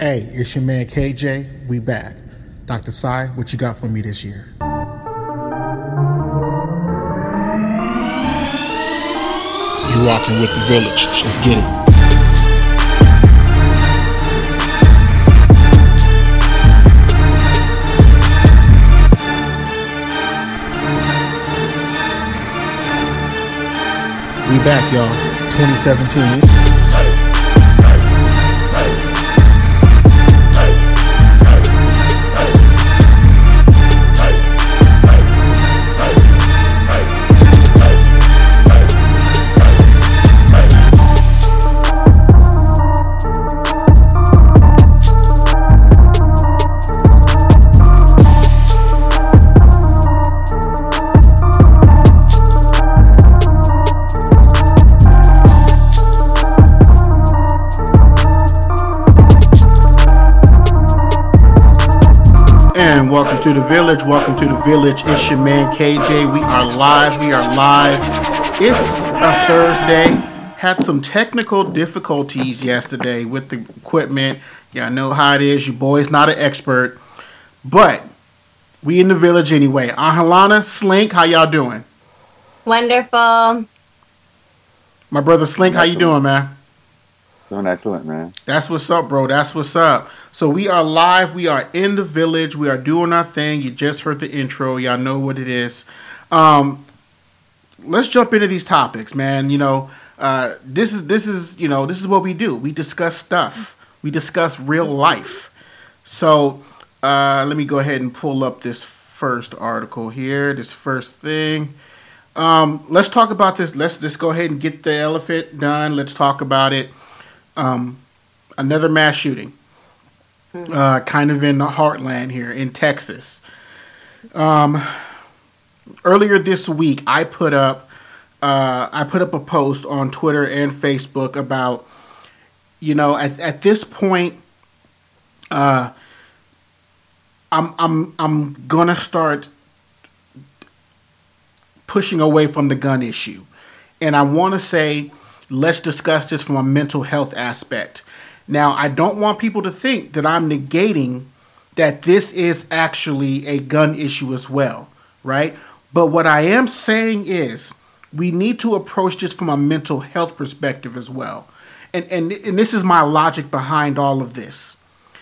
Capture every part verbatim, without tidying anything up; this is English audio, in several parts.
Hey, it's your man K J. We back. doctor Sai, what you got for me this year? You rocking with the village. Let's get it. We back, y'all. twenty seventeen. Welcome to the village. Welcome to the village. It's your man K J. We are live. We are live. It's a Thursday. Had some technical difficulties yesterday with the equipment. Y'all know how it is. Your boy's not an expert, but we in the village anyway. Ahalana, Slink, how y'all doing? Wonderful. My brother Slink, how you doing, man? Doing excellent, man. That's what's up, bro. That's what's up. So we are live. We are in the village. We are doing our thing. You just heard the intro. Y'all know what it is. Um, let's jump into these topics, man. You know, uh, this is this is you know this is what we do. We discuss stuff. We discuss real life. So uh, let me go ahead and pull up this first article here. This first thing. Um, let's talk about this. Let's just go ahead and get the elephant done. Let's talk about it. Um, another mass shooting. Uh, kind of in the heartland here in Texas. Um, earlier this week, I put up uh, I put up a post on Twitter and Facebook about, you know, at at this point, uh, I'm I'm I'm gonna start pushing away from the gun issue, and I want to say, let's discuss this from a mental health aspect. Now, I don't want people to think that I'm negating that this is actually a gun issue as well, right? But what I am saying is we need to approach this from a mental health perspective as well. And, and, and this is my logic behind all of this.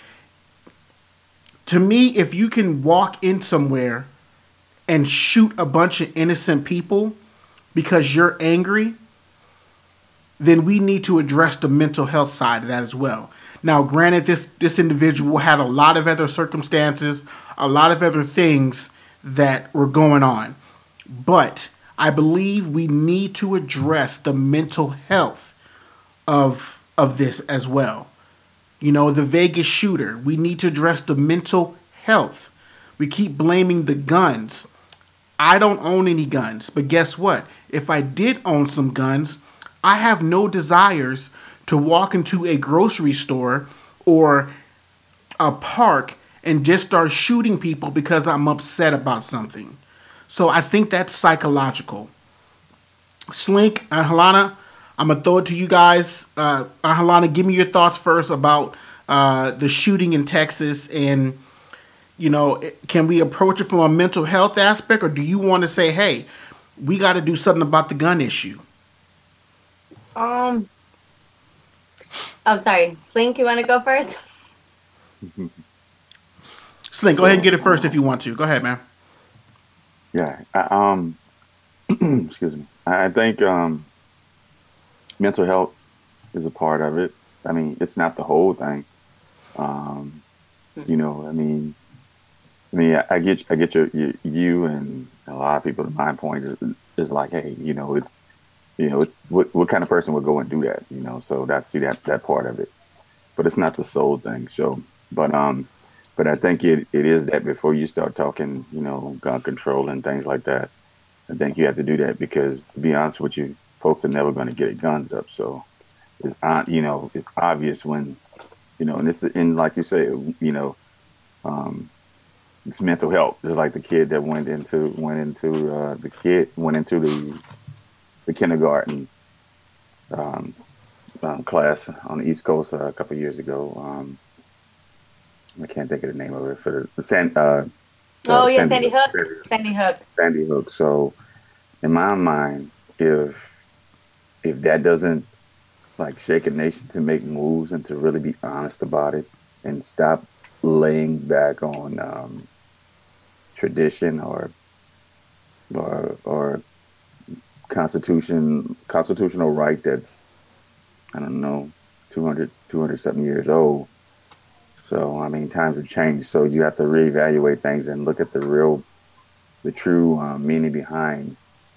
To me, if you can walk in somewhere and shoot a bunch of innocent people because you're angry, then we need to address the mental health side of that as well. Now, granted, this, this individual had a lot of other circumstances, a lot of other things that were going on. But I believe we need to address the mental health of, of this as well. You know, the Vegas shooter, we need to address the mental health. We keep blaming the guns. I don't own any guns, but guess what? If I did own some guns, I have no desires to walk into a grocery store or a park and just start shooting people because I'm upset about something. So I think that's psychological. Slink and Halana, I'm going to throw it to you guys. Uh, Halana, give me your thoughts first about uh, the shooting in Texas, and, you know, can we approach it from a mental health aspect, or do you want to say, hey, we got to do something about the gun issue? Um. Oh, sorry. Slink, you want to go first? Slink, go ahead and get it first if you want to. Go ahead, man. Yeah. I, um. excuse me. I think um, mental health is a part of it. I mean, it's not the whole thing. Um, you know, I mean, I mean, I, I get, I get your, your, you and a lot of people. My point is, is like, hey, you know, it's. You know, what what kind of person would go and do that? You know, so that's see that that part of it, but it's not the sole thing. So, but um, but I think it, it is that before you start talking, you know, gun control and things like that, I think you have to do that because, to be honest with you, folks are never going to get guns up. So, it's uh, you know, it's obvious when, you know, and it's and like you say, you know, um, it's mental health. It's like the kid that went into went into uh, the kid went into the the kindergarten um, um, class on the East Coast uh, a couple of years ago. Um, I can't think of the name of it for the, the San, uh, Oh uh, yeah, Sandy Sandy Hook. Hook. Sandy Hook. Sandy Hook. So in my mind, if if that doesn't like shake a nation to make moves and to really be honest about it and stop laying back on um, tradition or or or constitution constitutional right that's I don't know two hundred two hundred something years old. So I mean times have changed. So you have to reevaluate things and look at the real the true um, meaning behind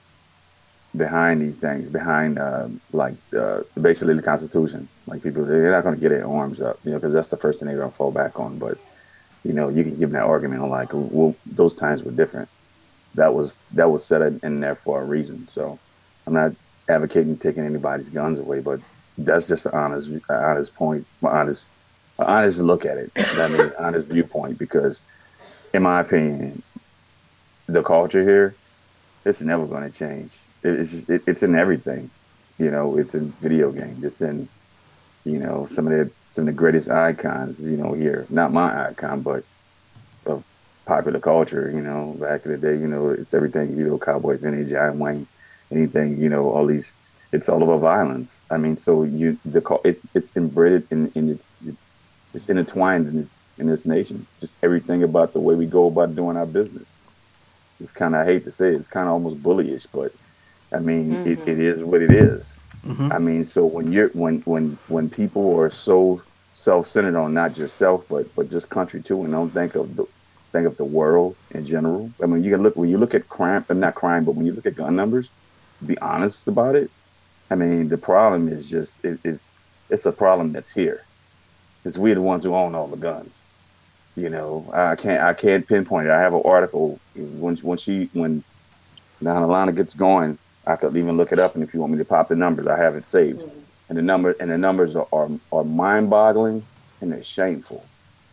behind these things, behind uh, like uh, basically the Constitution. Like people, they're not going to get their arms up, you know, because that's the first thing they're going to fall back on. But you know, you can give them that argument on like, well, those times were different. That was that was set in there for a reason. So I'm not advocating taking anybody's guns away, but that's just an honest, an honest point, my honest, an honest look at it. I mean, honest viewpoint. Because in my opinion, the culture here, it's never going to change. It's just, it, it's in everything. You know, it's in video games. It's in you know some of the some of the greatest icons. You know, here, not my icon, but of popular culture. You know, back in the day, you know, it's everything. You know, Cowboys, N H John Wayne, anything. You know, all these. It's all about violence. I mean, so you the it's it's embedded in in its it's it's intertwined in its in this nation. Just everything about the way we go about doing our business. It's kind of I hate to say it, it's kind of almost bullyish, but I mean it, Mm-hmm. it is what it is. Mm-hmm. I mean, so when you're when when when people are so self-centered on not just self but but just country too, and don't think of the think of the world in general. I mean, you can look when you look at crime, uh, not crime, but when you look at gun numbers, be honest about it. I mean, the problem is just it, it's it's a problem that's here. It's we the ones who own all the guns. You know, I can't I can't pinpoint it. I have an article when when she when now Alana gets going, I could even look it up, and if you want me to pop the numbers, I have it saved. And the number and the numbers are are, are mind boggling and they're shameful.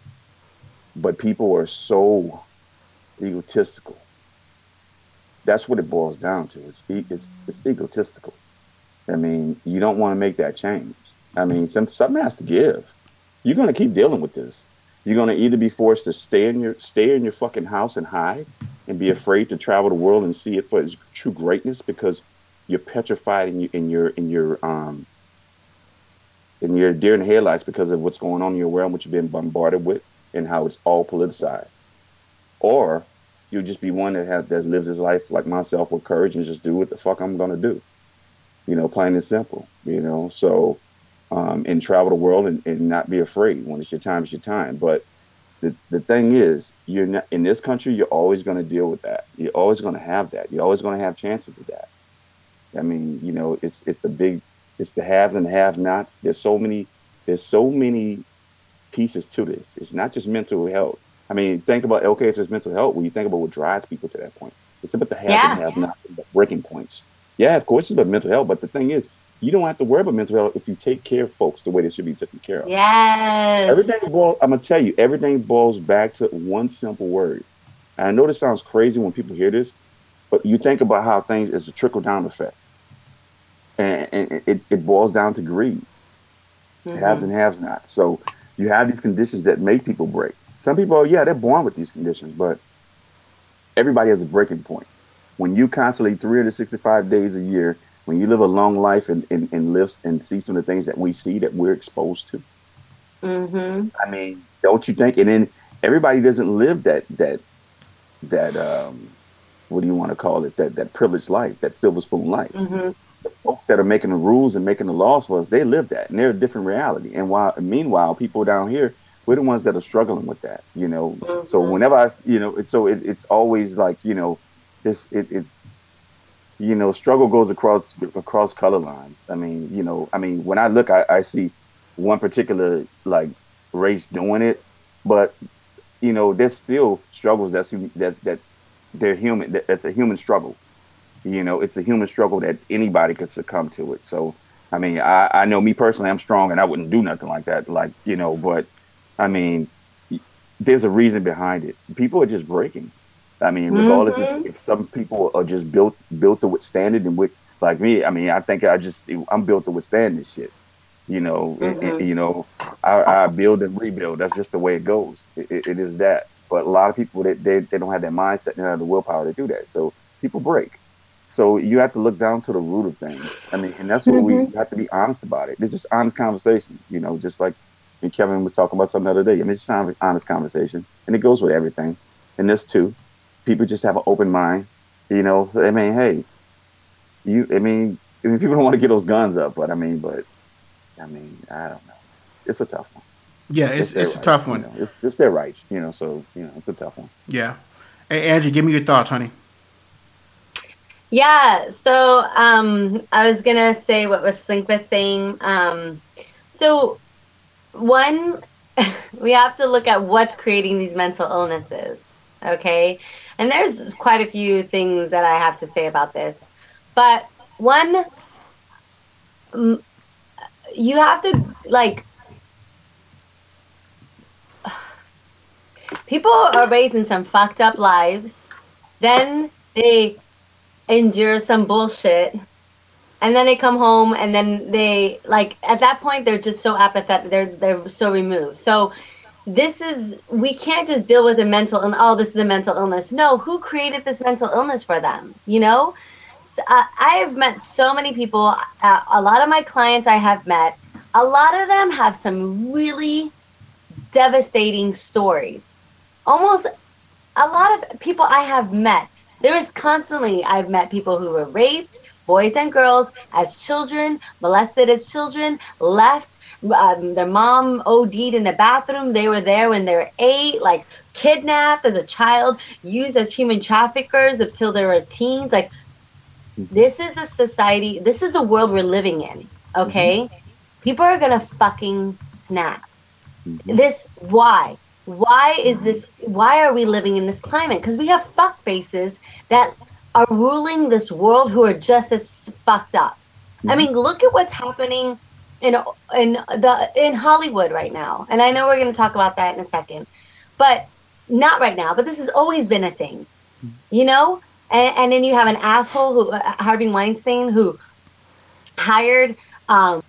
But people are so egotistical. That's what it boils down to. It's it's it's egotistical. I mean, you don't want to make that change. I mean, some, something has to give. You're going to keep dealing with this. You're going to either be forced to stay in your stay in your fucking house and hide and be afraid to travel the world and see it for its true greatness because you're petrified in your in your in your um in your deer in the headlights because of what's going on in your world, what you've been bombarded with, and how it's all politicized. Or you'll just be one that has that lives his life like myself with courage and just do what the fuck I'm going to do. You know, plain and simple. You know, so um, and travel the world and, and not be afraid. When it's your time, it's your time. But the, the thing is, you're not in this country, you're always going to deal with that. You're always going to have that. You're always going to have chances of that. I mean, you know, it's it's a big, it's the haves and have nots. There's so many, there's so many pieces to this. It's not just mental health. I mean, think about, okay, if it's mental health, when you think about what drives people to that point, it's about the haves and Yeah. have nots, the breaking points. Yeah, of course, it's about mental health. But the thing is, you don't have to worry about mental health if you take care of folks the way they should be taken care of. Yes. Everything boils, I'm gonna tell you, everything boils back to one simple word. And I know this sounds crazy when people hear this, but you think about how things is a trickle down effect, and, and it, it boils down to greed, haves Mm-hmm. and haves not. So you have these conditions that make people break. Some people, yeah, they're born with these conditions, but everybody has a breaking point. When you constantly three hundred sixty-five days a year, when you live a long life and, and, and live and see some of the things that we see that we're exposed to, Mm-hmm. I mean, don't you think? And then everybody doesn't live that that that um, what do you want to call it? That that privileged life, that silver spoon life. Mm-hmm. The folks that are making the rules and making the laws for us, they live that, and they're a different reality. And while meanwhile, people down here, we're the ones that are struggling with that. You know, so Mm-hmm. whenever I, you know, it's so it, it's always like you know, this it, it's you know, struggle goes across across color lines. I mean, you know, I mean, when I look, I, I see one particular like race doing it, but you know, there's still struggles that's that that they're human. That, that's a human struggle. You know, it's a human struggle that anybody could succumb to it. So, I mean, I, I know me personally, I'm strong and I wouldn't do nothing like that. Like, you know, but I mean, there's a reason behind it. People are just breaking. I mean, regardless if, Mm-hmm. if some people are just built built to withstand it, and with like me, I mean, I think I just I'm built to withstand this shit. You know, and, and, Mm-hmm. you know, I, I build and rebuild. That's just the way it goes. It, it, it is that. But a lot of people, they, they they don't have that mindset. They don't have the willpower to do that. So people break. So you have to look down to the root of things. I mean, and that's what we Mm-hmm. have to be honest about it. It's just honest conversation. You know, just like and Kevin was talking about something the other day. I mean, it's just an honest conversation, and it goes with everything. And this too, people just have an open mind. You know, so, I mean, hey, you. I mean, I mean, people don't want to get those guns up, but I mean, but I mean, I don't know. It's a tough one. Yeah, It's it's their it's a right. tough You one. know, it's it's their right. You know, so you know, it's a tough one. Yeah. Hey, Angie, give me your thoughts, honey. Yeah, so um, I was gonna say what was Slink was saying. Um, so one, we have to look at what's creating these mental illnesses, okay? And there's quite a few things that I have to say about this, but one, mm, you have to like people are raised in some fucked up lives, then they endure some bullshit, and then they come home and then they like at that point they're just so apathetic, they're they're so removed. So this is we can't just deal with a mental and oh, this is a mental illness. No, who created this mental illness for them, you know? So, uh, I have met so many people, uh, a lot of my clients I have met, a lot of them have some really devastating stories. Almost a lot of people I have met, there is constantly, I've met people who were raped, boys and girls, as children, molested as children, left. Um, their mom O D'd in the bathroom. They were there when they were eight, like kidnapped as a child, used as human traffickers until they were teens. Like, Mm-hmm. this is a society, this is a world we're living in, Mm-hmm. okay? People are gonna fucking snap. Mm-hmm. This, why? Why is Mm-hmm. this? Why are we living in this climate? Because we have fuck faces that are ruling this world who are just as fucked up. I Mm-hmm. mean, look at what's happening in in the in Hollywood right now. And I know we're going to talk about that in a second, but not right now. But this has always been a thing, you know. And, and then you have an asshole who uh, Harvey Weinstein who hired um,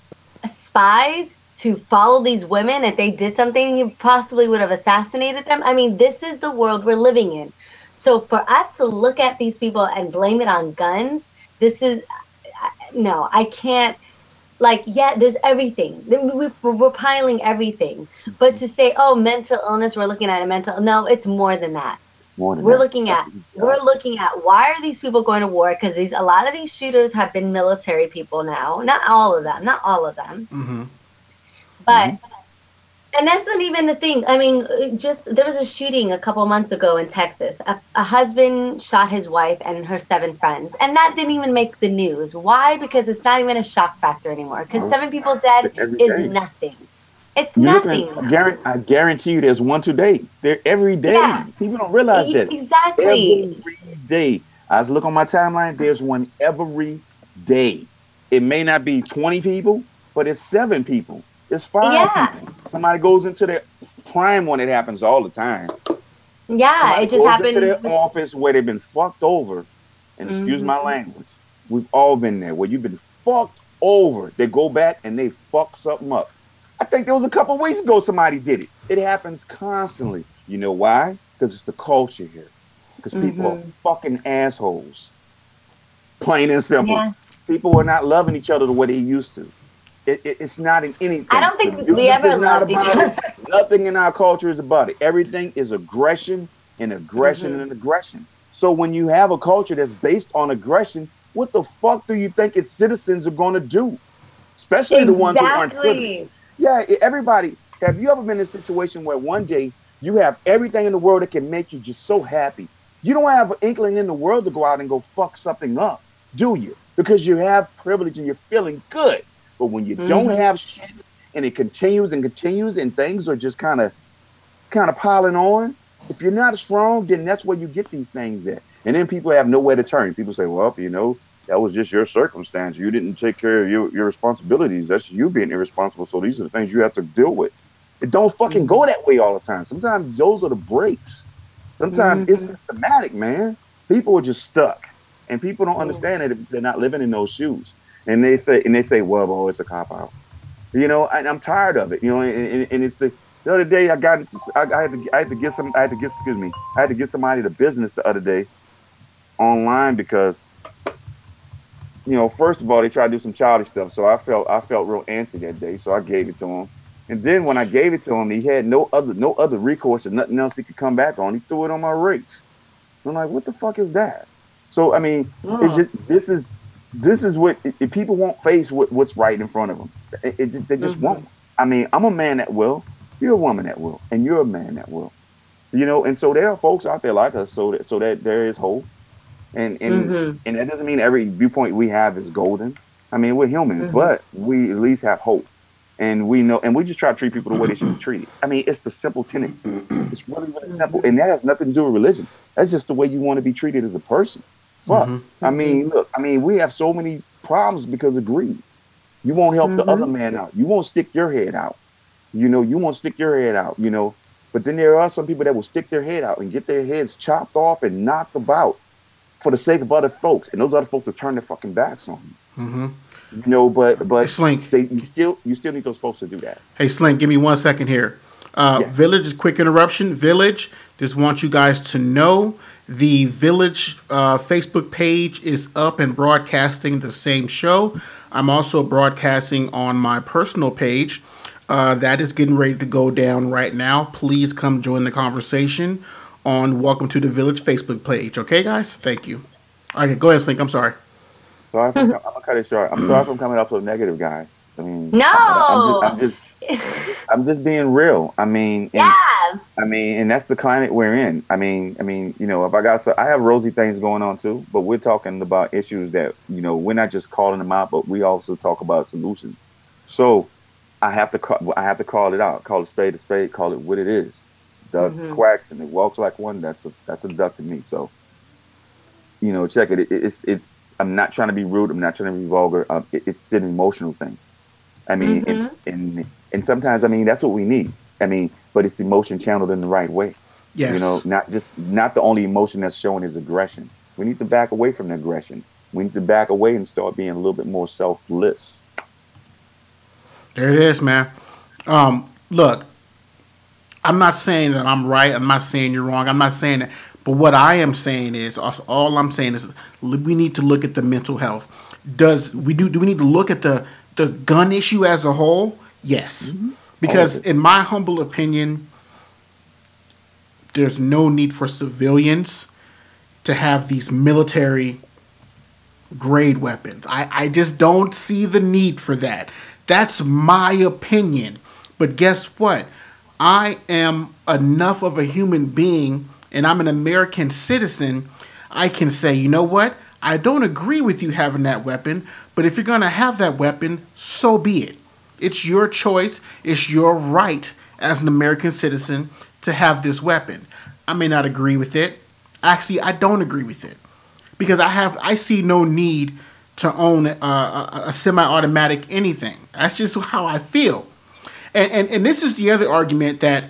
spies to follow these women. If they did something, he possibly would have assassinated them. I mean, this is the world we're living in. So for us to look at these people and blame it on guns, this is no, I can't. Like, yeah, there's everything. We're piling everything. But to say, oh, mental illness, we're looking at a mental, no, it's more than that. It's more than We're that. looking That's at a good we're job. looking at why are these people going to war? Because these a lot of these shooters have been military people now. Not all of them, not all of them, Mm-hmm. but Mm-hmm. and that's not even the thing. I mean, just there was a shooting a couple months ago in Texas. A, a husband shot his wife and her seven friends, and that didn't even make the news. Why? Because it's not even a shock factor anymore. Because No, seven people dead every is day. nothing. It's You're looking at, nothing I now. guarantee, I guarantee you there's one today. They're every day. Yeah, People don't realize e- that. exactly. Every day. I was looking on my timeline, there's one every day. It may not be twenty people, but it's seven people. It's five Yeah, people. Somebody goes into their prime one, it happens all the time. yeah. Somebody It just goes into happened. their With, office where they've been fucked over, and excuse my hmm language. We've all been there where you've been fucked over. They go back and they fuck something up. I think there was a couple of weeks ago somebody did it. It happens constantly. You know why? Because it's the culture here. Because people are hmm fucking assholes. Plain and simple. Yeah. People are not loving each other the way they used to. It, it, it's not in I anything. don't The think we music ever is not loved each about it. other. Nothing in our culture is about it. Everything is aggression and aggression hmm and aggression. So when you have a culture that's based on aggression, what the fuck do you think its citizens are going to do? Especially the ones who aren't privileged. Exactly. Yeah, e- everybody. Have you ever been in a situation where one day you have everything in the world that can make you just so happy? You don't have an inkling in the world to go out and go fuck something up, do you? Because you have privilege and you're feeling good. But when you don't hmm have shit and it continues and continues and things are just kind of kind of piling on, if you're not strong, then that's where you get these things at. And then people have nowhere to turn. People say, well, you know, that was just your circumstance. You didn't take care of your, your responsibilities. That's you being irresponsible. So these are the things you have to deal with. It don't fucking go hmm that way all the time. Sometimes those are the breaks. Sometimes it's hmm systematic, man. People are just stuck. And people don't Yeah. understand it if they're not living in those shoes. And they say, and they say, well, oh, it's a cop out. You know, and I'm tired of it. You know, and, and, and it's the the other day I got into, I, I had to I had to get some I had to get excuse me I had to get somebody to business the other day online because you know first of all they tried to do some childish stuff, so I felt I felt real antsy that day, so I gave it to him. And then when I gave it to him, he had no other no other recourse or nothing else he could come back on. He threw it on my rates. I'm like, what the fuck is that? So I mean, Oh. it's just this is this is what if people won't face what, what's right in front of them. It, it just, they just Mm-hmm. won't. I mean, I'm a man that will. You're a woman that will, and you're a man that will. You know, and so there are folks out there like us. So that so that there is hope, and and Mm-hmm. and that doesn't mean every viewpoint we have is golden. I mean, we're human, Mm-hmm. but we at least have hope, and we know, and we just try to treat people the way they should be treated. I mean, it's the simple tenets. It's really really simple, and that has nothing to do with religion. That's just the way you want to be treated as a person. Fuck. Mm-hmm. I mean, look. I mean, we have so many problems because of greed. You won't help the Mm-hmm. other man out. You won't stick your head out. You know, you won't stick your head out, you know. But then there are some people that will stick their head out and get their heads chopped off and knocked about for the sake of other folks. And those other folks will turn their fucking backs on you. Mm-hmm. You know, but but Hey, Slink. they you still you still need those folks to do that. Hey, Slink, give me one second here. Uh, Yeah. Village, is quick interruption. Village, just want you guys to know the Village uh, Facebook page is up and broadcasting the same show. I'm also broadcasting on my personal page. Uh, that is getting ready to go down right now. Please come join the conversation on Welcome to the Village Facebook page. Okay, guys? Thank you. All right, go ahead, Slink. I'm sorry. Sorry, if I'm, I'm gonna cut it short. I'm sorry if I'm coming off so negative, guys. I mean, No. I, I'm just, I'm just, I'm just being real. I mean, and, Yeah. I mean, and that's the climate we're in. I mean, I mean, you know, if I got, so I have rosy things going on too, but we're talking about issues that, you know, we're not just calling them out, but we also talk about solutions. So I have to, call, I have to call it out, call a spade a spade, call it what it is. Duck Mhm. quacks and it walks like one. That's a, that's a duck to me. So, you know, check it. it it's, it's. I'm not trying to be rude. I'm not trying to be vulgar. Um, it, it's an emotional thing. I mean, and, and and sometimes I mean that's what we need. I mean, but it's emotion channeled in the right way. Yes. You know, not just not the only emotion that's showing is aggression. We need to back away from the aggression. We need to back away and start being a little bit more selfless. There it is, man. Um, look, I'm not saying that I'm right. I'm not saying you're wrong. I'm not saying that. But what I am saying is, all I'm saying is, we need to look at the mental health. Does we do? Do we need to look at the the gun issue as a whole? Yes, Mm-hmm. because in my humble opinion, there's no need for civilians to have these military grade weapons. I, I just don't see the need for that. That's my opinion. But guess what? I am enough of a human being and I'm an American citizen. I can say, you know what? I don't agree with you having that weapon, but if you're going to have that weapon, so be it. It's your choice. It's your right as an American citizen to have this weapon. I may not agree with it. Actually, I don't agree with it because I have I see no need to own a, a, a semi-automatic anything. That's just how I feel. And and, and this is the other argument that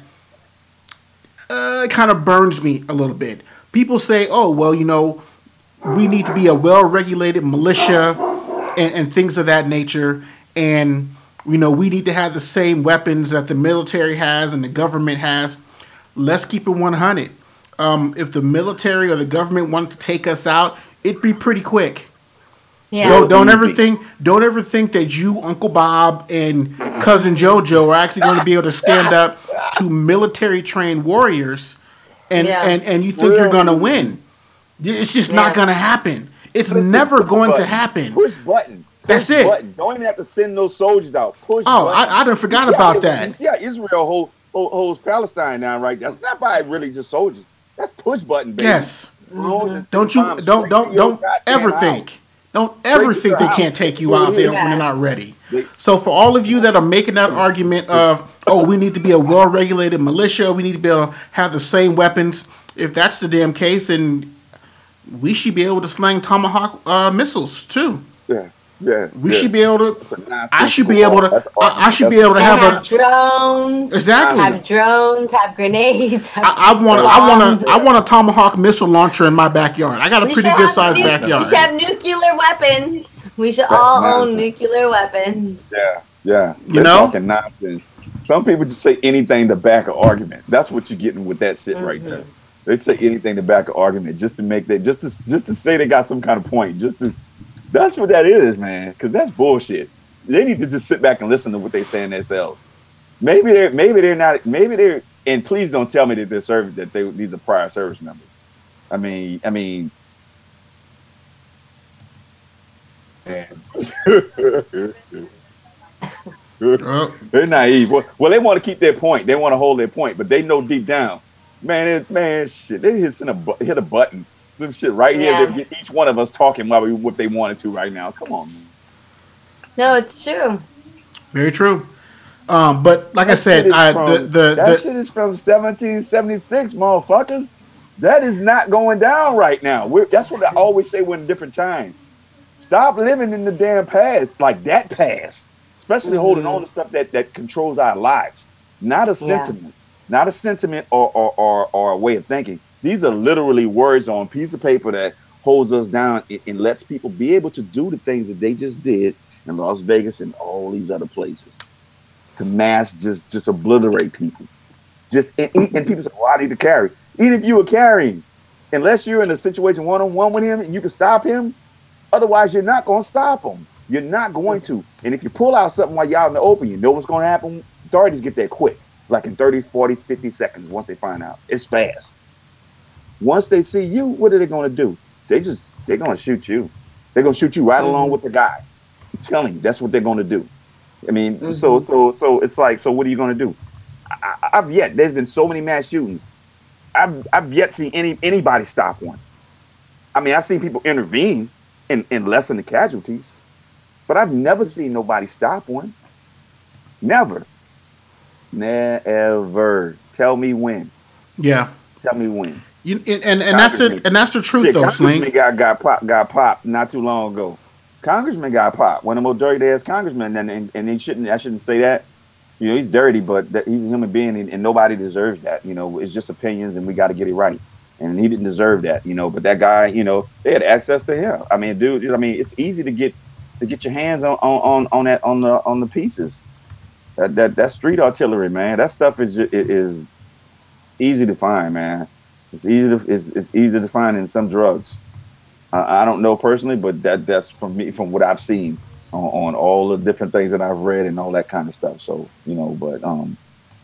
uh, kind of burns me a little bit. People say, oh, well, you know, we need to be a well-regulated militia and, and things of that nature. And, you know, we need to have the same weapons that the military has and the government has. Let's keep it one hundred. Um, if the military or the government wanted to take us out, it'd be pretty quick. Yeah. Don't don't ever think don't ever think that you, Uncle Bob, and Cousin JoJo are actually going to be able to stand up to military trained warriors, and Yeah. and, and you think you're going to win. It's just not Yeah. going to happen. It's Listen, never push going to button. happen. Push button. Push That's it. Button. Don't even have to send those soldiers out. Push. Oh, button. I, I done forgot You see about how- that. You see how Israel hold, hold, holds Palestine down, right? That's not by really just soldiers. That's push button, baby. Yes. Drones and Don't send you bombs don't straight don't to your don't goddamn ever house. think. Don't ever to think your they house. can't take you Straight out there here. when they're not ready. They- So for all of you that are making that argument of, oh, we need to be a well-regulated militia, we need to be able to have the same weapons. If that's the damn case, then we should be able to slang Tomahawk uh, missiles too. Yeah, yeah. We yeah. should be able to. That's a nonsensical I should be able law. to. That's I, I should be that's- able to And have have a. drones. Exactly. Have drones. Have grenades. Have I, I want. I want bombs. a. I want a Tomahawk missile launcher in my backyard. I got a We pretty should good have sized nu- backyard. We should have nuclear weapons. We should That's all own nonsense. nuclear weapons. Yeah, Yeah, You they're know? talking nonsense. Some people just say anything to back an argument. That's what you're getting with that shit right there. Mm-hmm. They say anything to back an argument just to make that, just to just to say they got some kind of point. Just to That's what that is, man. Because that's bullshit. They need to just sit back and listen to what they saying themselves. Maybe they're maybe they're not. Maybe they're. And please don't tell me that they're service that they these are prior service members. I mean, I mean. Man. Oh. They're naive. Well, well, they want to keep their point. They want to hold their point, but they know deep down, man, it, man, shit. They hit a bu- hit a button, some shit right here. Yeah. They get each one of us talking while we what they wanted to right now. Come on, man. No, it's true. Very true. Um, but like That I said, shit is I from, the the, that the shit is from seventeen seventy-six, motherfuckers. That is not going down right now. We're, that's what I always say. We're in a different time. Stop living in the damn past, like that past. Especially Mm-hmm. holding on to stuff that, that controls our lives. Not a Yeah. sentiment. Not a sentiment or, or, or, or a way of thinking. These are literally words on a piece of paper that holds us down and, and lets people be able to do the things that they just did in Las Vegas and all these other places. To mass just just obliterate people. Just and, and people say, well, I need to carry. Even if you were carrying, unless you're in a situation one-on-one with him and you can stop him, otherwise you're not going to stop him. You're not going to. And if you pull out something while you're out in the open, you know what's going to happen? Authorities get there quick, like in thirty, forty, fifty seconds once they find out. It's fast. Once they see you, what are they going to do? They just, they're going to shoot you. They're going to shoot you right Mm-hmm. along with the guy. I'm telling you, that's what they're going to do. I mean, Mm-hmm. so, so, so it's like, so what are you going to do? I, I, I've yet, there's been so many mass shootings. I've, I've yet seen any anybody stop one. I mean, I've seen people intervene and, and lessen the casualties. But I've never seen nobody stop one. Never. Never. Tell me when. yeah. Tell me when. You, and and, and that's it. And that's the truth, Shit, though, Congressman Slink. got got popped got popped not too long ago. Congressman got popped. One of the most dirty ass congressmen, and, and and he shouldn't. I shouldn't say that. You know, he's dirty, but that, he's a human being, and, and nobody deserves that. You know, it's just opinions, and we got to get it right. And he didn't deserve that. You know, but that guy, you know, they had access to him. I mean, dude. I mean, it's easy to get to get your hands on on on that on the on the pieces. That that that street artillery, man. That stuff is ju- it is easy to find, man. It's easy to it's, it's easy to find in some drugs. I, I don't know personally, but that that's from me from what I've seen on, on all the different things that I've read and all that kind of stuff. So you know, but um,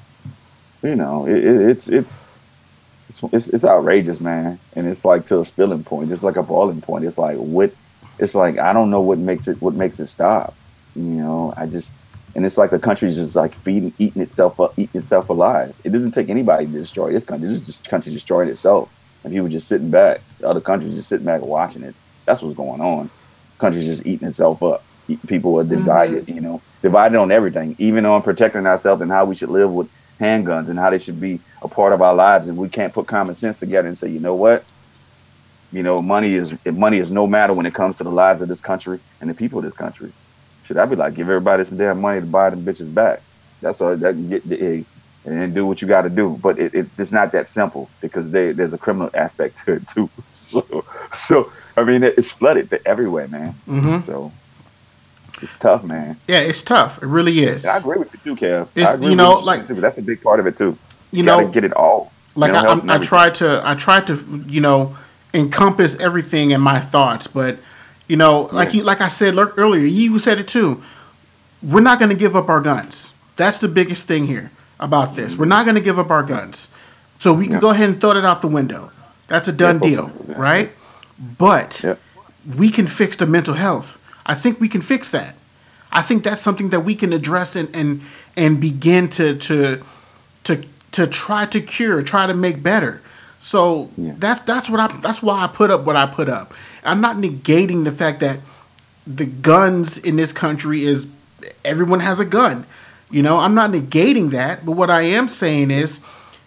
you know, it, it, it's it's. It's, it's it's outrageous, man, and it's like to a spilling point, just like a boiling point. It's like what, it's like I don't know what makes it what makes it stop. You know, I just and it's like the country's just like feeding, eating itself up, eating itself alive. It doesn't take anybody to destroy this country. This is just country destroying itself, and people just sitting back. The other countries just sitting back and watching it. That's what's going on. The country's just eating itself up. People are divided. Mm-hmm. You know, divided on everything, even on protecting ourselves and how we should live with handguns and how they should be a part of our lives, and we can't put common sense together and say, you know what, you know, money is money is no matter when it comes to the lives of this country and the people of this country. Should I be like, give everybody some damn money to buy them bitches back? That's all that can get the egg and then do what you got to do. But it, it, it's not that simple because they, there's a criminal aspect to it too. So, so I mean, it's flooded everywhere, man. Mm-hmm. So. It's tough, man. Yeah, it's tough. It really is. I agree with you too, Kev. It's, I agree you know, with you like too, but that's a big part of it too. You, You know, gotta get it all. Like I, Mental health I, I and tried to, I tried to, you know, encompass everything in my thoughts, but you know, like Yeah. you, like I said look, earlier, you said it too. We're not going to give up our guns. That's the biggest thing here about this. We're not going to give up our guns, so we can Yeah. go ahead and throw it out the window. That's a done Yeah, deal, yeah. right? But Yeah. we can fix the mental health. I think we can fix that. I think that's something that we can address and and, and begin to to to to try to cure, try to make better. So Yeah. that's that's what I that's why I put up what I put up. I'm not negating the fact that the guns in this country is everyone has a gun. You know, I'm not negating that, but what I am saying is,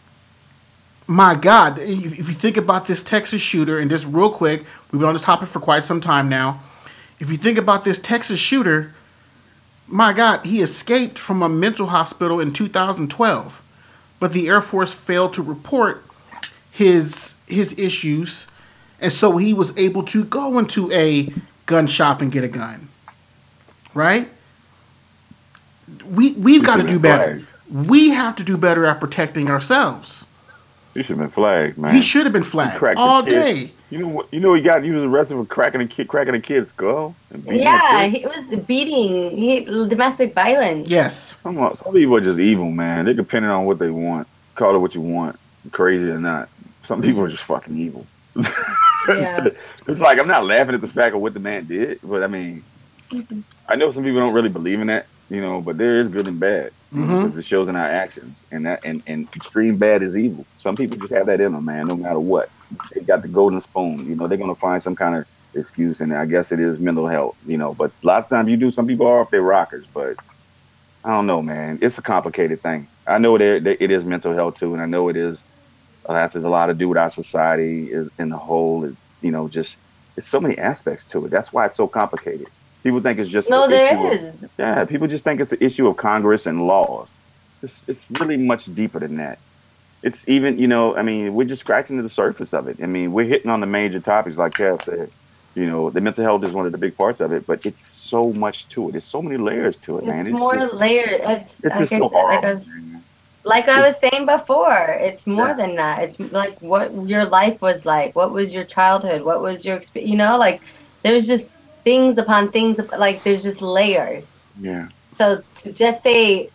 my God, if if you think about this Texas shooter, and just real quick, we've been on this topic for quite some time now. If you think about this Texas shooter, my God, he escaped from a mental hospital in two thousand twelve, but the Air Force failed to report his his issues, and so he was able to go into a gun shop and get a gun. Right? we we've He got to should do have better. been We have to do better at protecting ourselves. He should have been flagged, man. He should have been He flagged cracked the all kid. day. You know what? You know he got. He was arrested for cracking a kid, cracking a kid's skull and beating Yeah, a kid. he was beating he domestic violence. Yes. Some, some people are just evil, man. They depending on what they want. Call it what you want, crazy or not. Some people are just fucking evil. Yeah. It's like I'm not laughing at the fact of what the man did, but I mean, I know some people don't really believe in that, you know. But there is good and bad because Mm-hmm. it shows in our actions, and that and, and extreme bad is evil. Some people just have that in them, man. No matter what, they got the golden spoon. You know, they're gonna find some kind of excuse, and I guess it is mental health, you know. But lots of times you do. Some people are off their rockers, but I don't know, man. It's a complicated thing. I know that it is mental health too, and I know it is. Uh, has a lot to do with our society is in the whole. Is, you know, just it's so many aspects to it. That's why it's so complicated. People think it's just No, an there issue is. Of, yeah. People just think it's an issue of Congress and laws. It's it's really much deeper than that. It's even you know. I mean, we're just scratching the surface of it. I mean, we're hitting on the major topics, like Kev said. You know, the mental health is one of the big parts of it, but it's so much to it. There's so many layers to it, man. It's It's more just, layered. It's, it's like, just I, so like I horrible. was man. like I was saying before, it's more Yeah. than that. It's like what your life was like. What was your childhood? What was your experience? You know, like there's just things upon things. Like there's just layers. Yeah. So to just say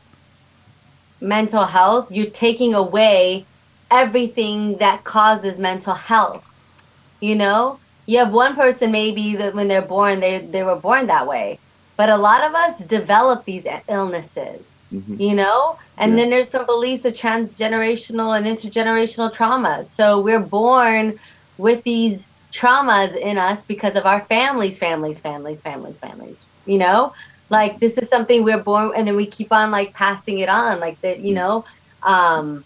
mental health, you're taking away everything that causes mental health. You know, you have one person maybe that when they're born, they they were born that way, but a lot of us develop these illnesses. Mhm. You know, and Yeah. then there's some beliefs of transgenerational and intergenerational traumas. So we're born with these traumas in us because of our families, families, families, families, families. You know, like this is something we're born, and then we keep on like passing it on, like that. You know, um,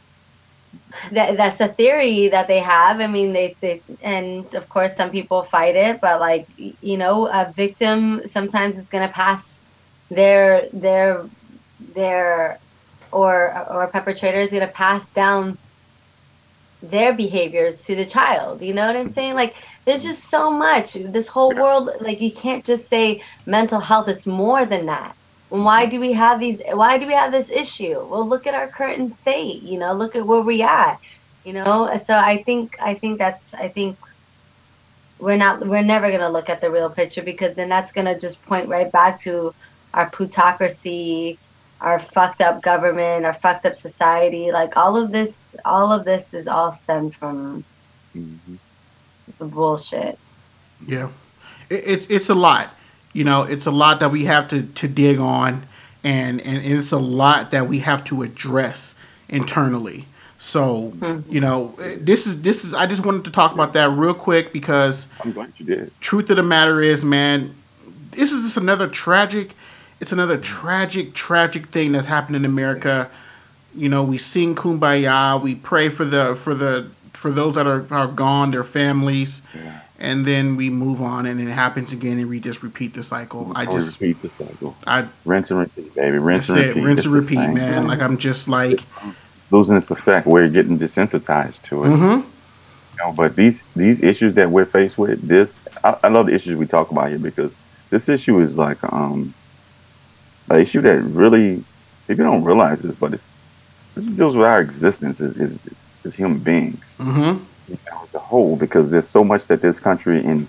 that that's a theory that they have. I mean, they, they and of course some people fight it, but like y- you know, a victim sometimes is gonna pass their their their or or a perpetrator is going to pass down their behaviors to the child. You know what I'm saying? Like there's just so much. This whole world, like you can't just say mental health. It's more than that. And why do we have these why do we have this issue? Well, look at our current state, you know, look at where we at. You know, so I think I think that's I think we're not we're never going to look at the real picture, because then that's going to just point right back to our plutocracy, our fucked up government, our fucked up society. Like all of this, all of this is all stemmed from Mhm. the bullshit. Yeah, it, it's it's a lot. You know, it's a lot that we have to, to dig on, and, and it's a lot that we have to address internally. So, Mhm. you know, this is this is. I just wanted to talk about that real quick because I'm glad you did. truth of the matter is, man, this is just another tragic. It's another tragic, tragic thing that's happened in America. You know, we sing "Kumbaya," we pray for the for the for those that are, are gone, their families, Yeah. and then we move on, and it happens again, and we just repeat the cycle. I Always just, repeat the cycle. I Rinse and repeat, baby. Rinse and said, repeat. rinse It's and the repeat, same man. thing. Like I'm just like, Losing its effect. We're getting desensitized to it. mm-hmm, You know, but these these issues that we're faced with, this I, I love the issues we talk about here, because this issue is like um an issue that really people don't realize this, but it's this deals with our existence as as, as human beings, mm-hmm, you know, as a whole, because there's so much that this country and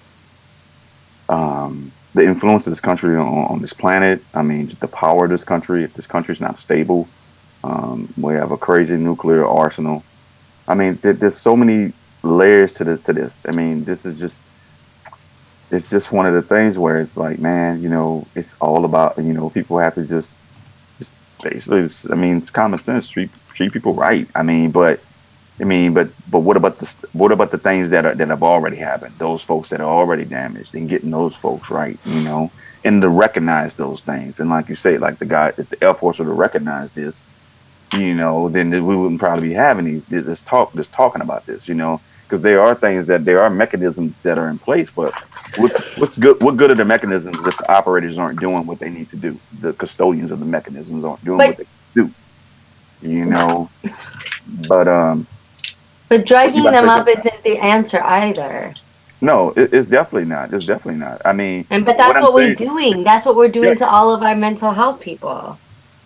um the influence of this country on, on this planet. I mean, the power of this country. This country's not stable. Um, we have a crazy nuclear arsenal. I mean, there, there's so many layers to this. To this, I mean, this is just it's just one of the things where it's like, man, you know, it's all about, you know, people have to just just basically. It's, I mean, it's common sense. Treat treat people right. I mean, but I mean, but but what about the what about the things that are that have already happened? Those folks that are already damaged, and getting those folks right, you know, and to recognize those things. And like you say, like the guy, if the Air Force were to recognize this, you know, then we wouldn't probably be having these this talk, this talking about this, you know, because there are things that there are mechanisms that are in place, but what's what's good? What good are the mechanisms if the operators aren't doing what they need to do? The custodians of the mechanisms aren't doing But what they do, you know. But um. but drugging You them gotta up take it- isn't the answer either. No, it, it's definitely not. It's definitely not. I mean, And but that's I'm what, we're saying- doing. That's what we're doing Yeah. to all of our mental health people.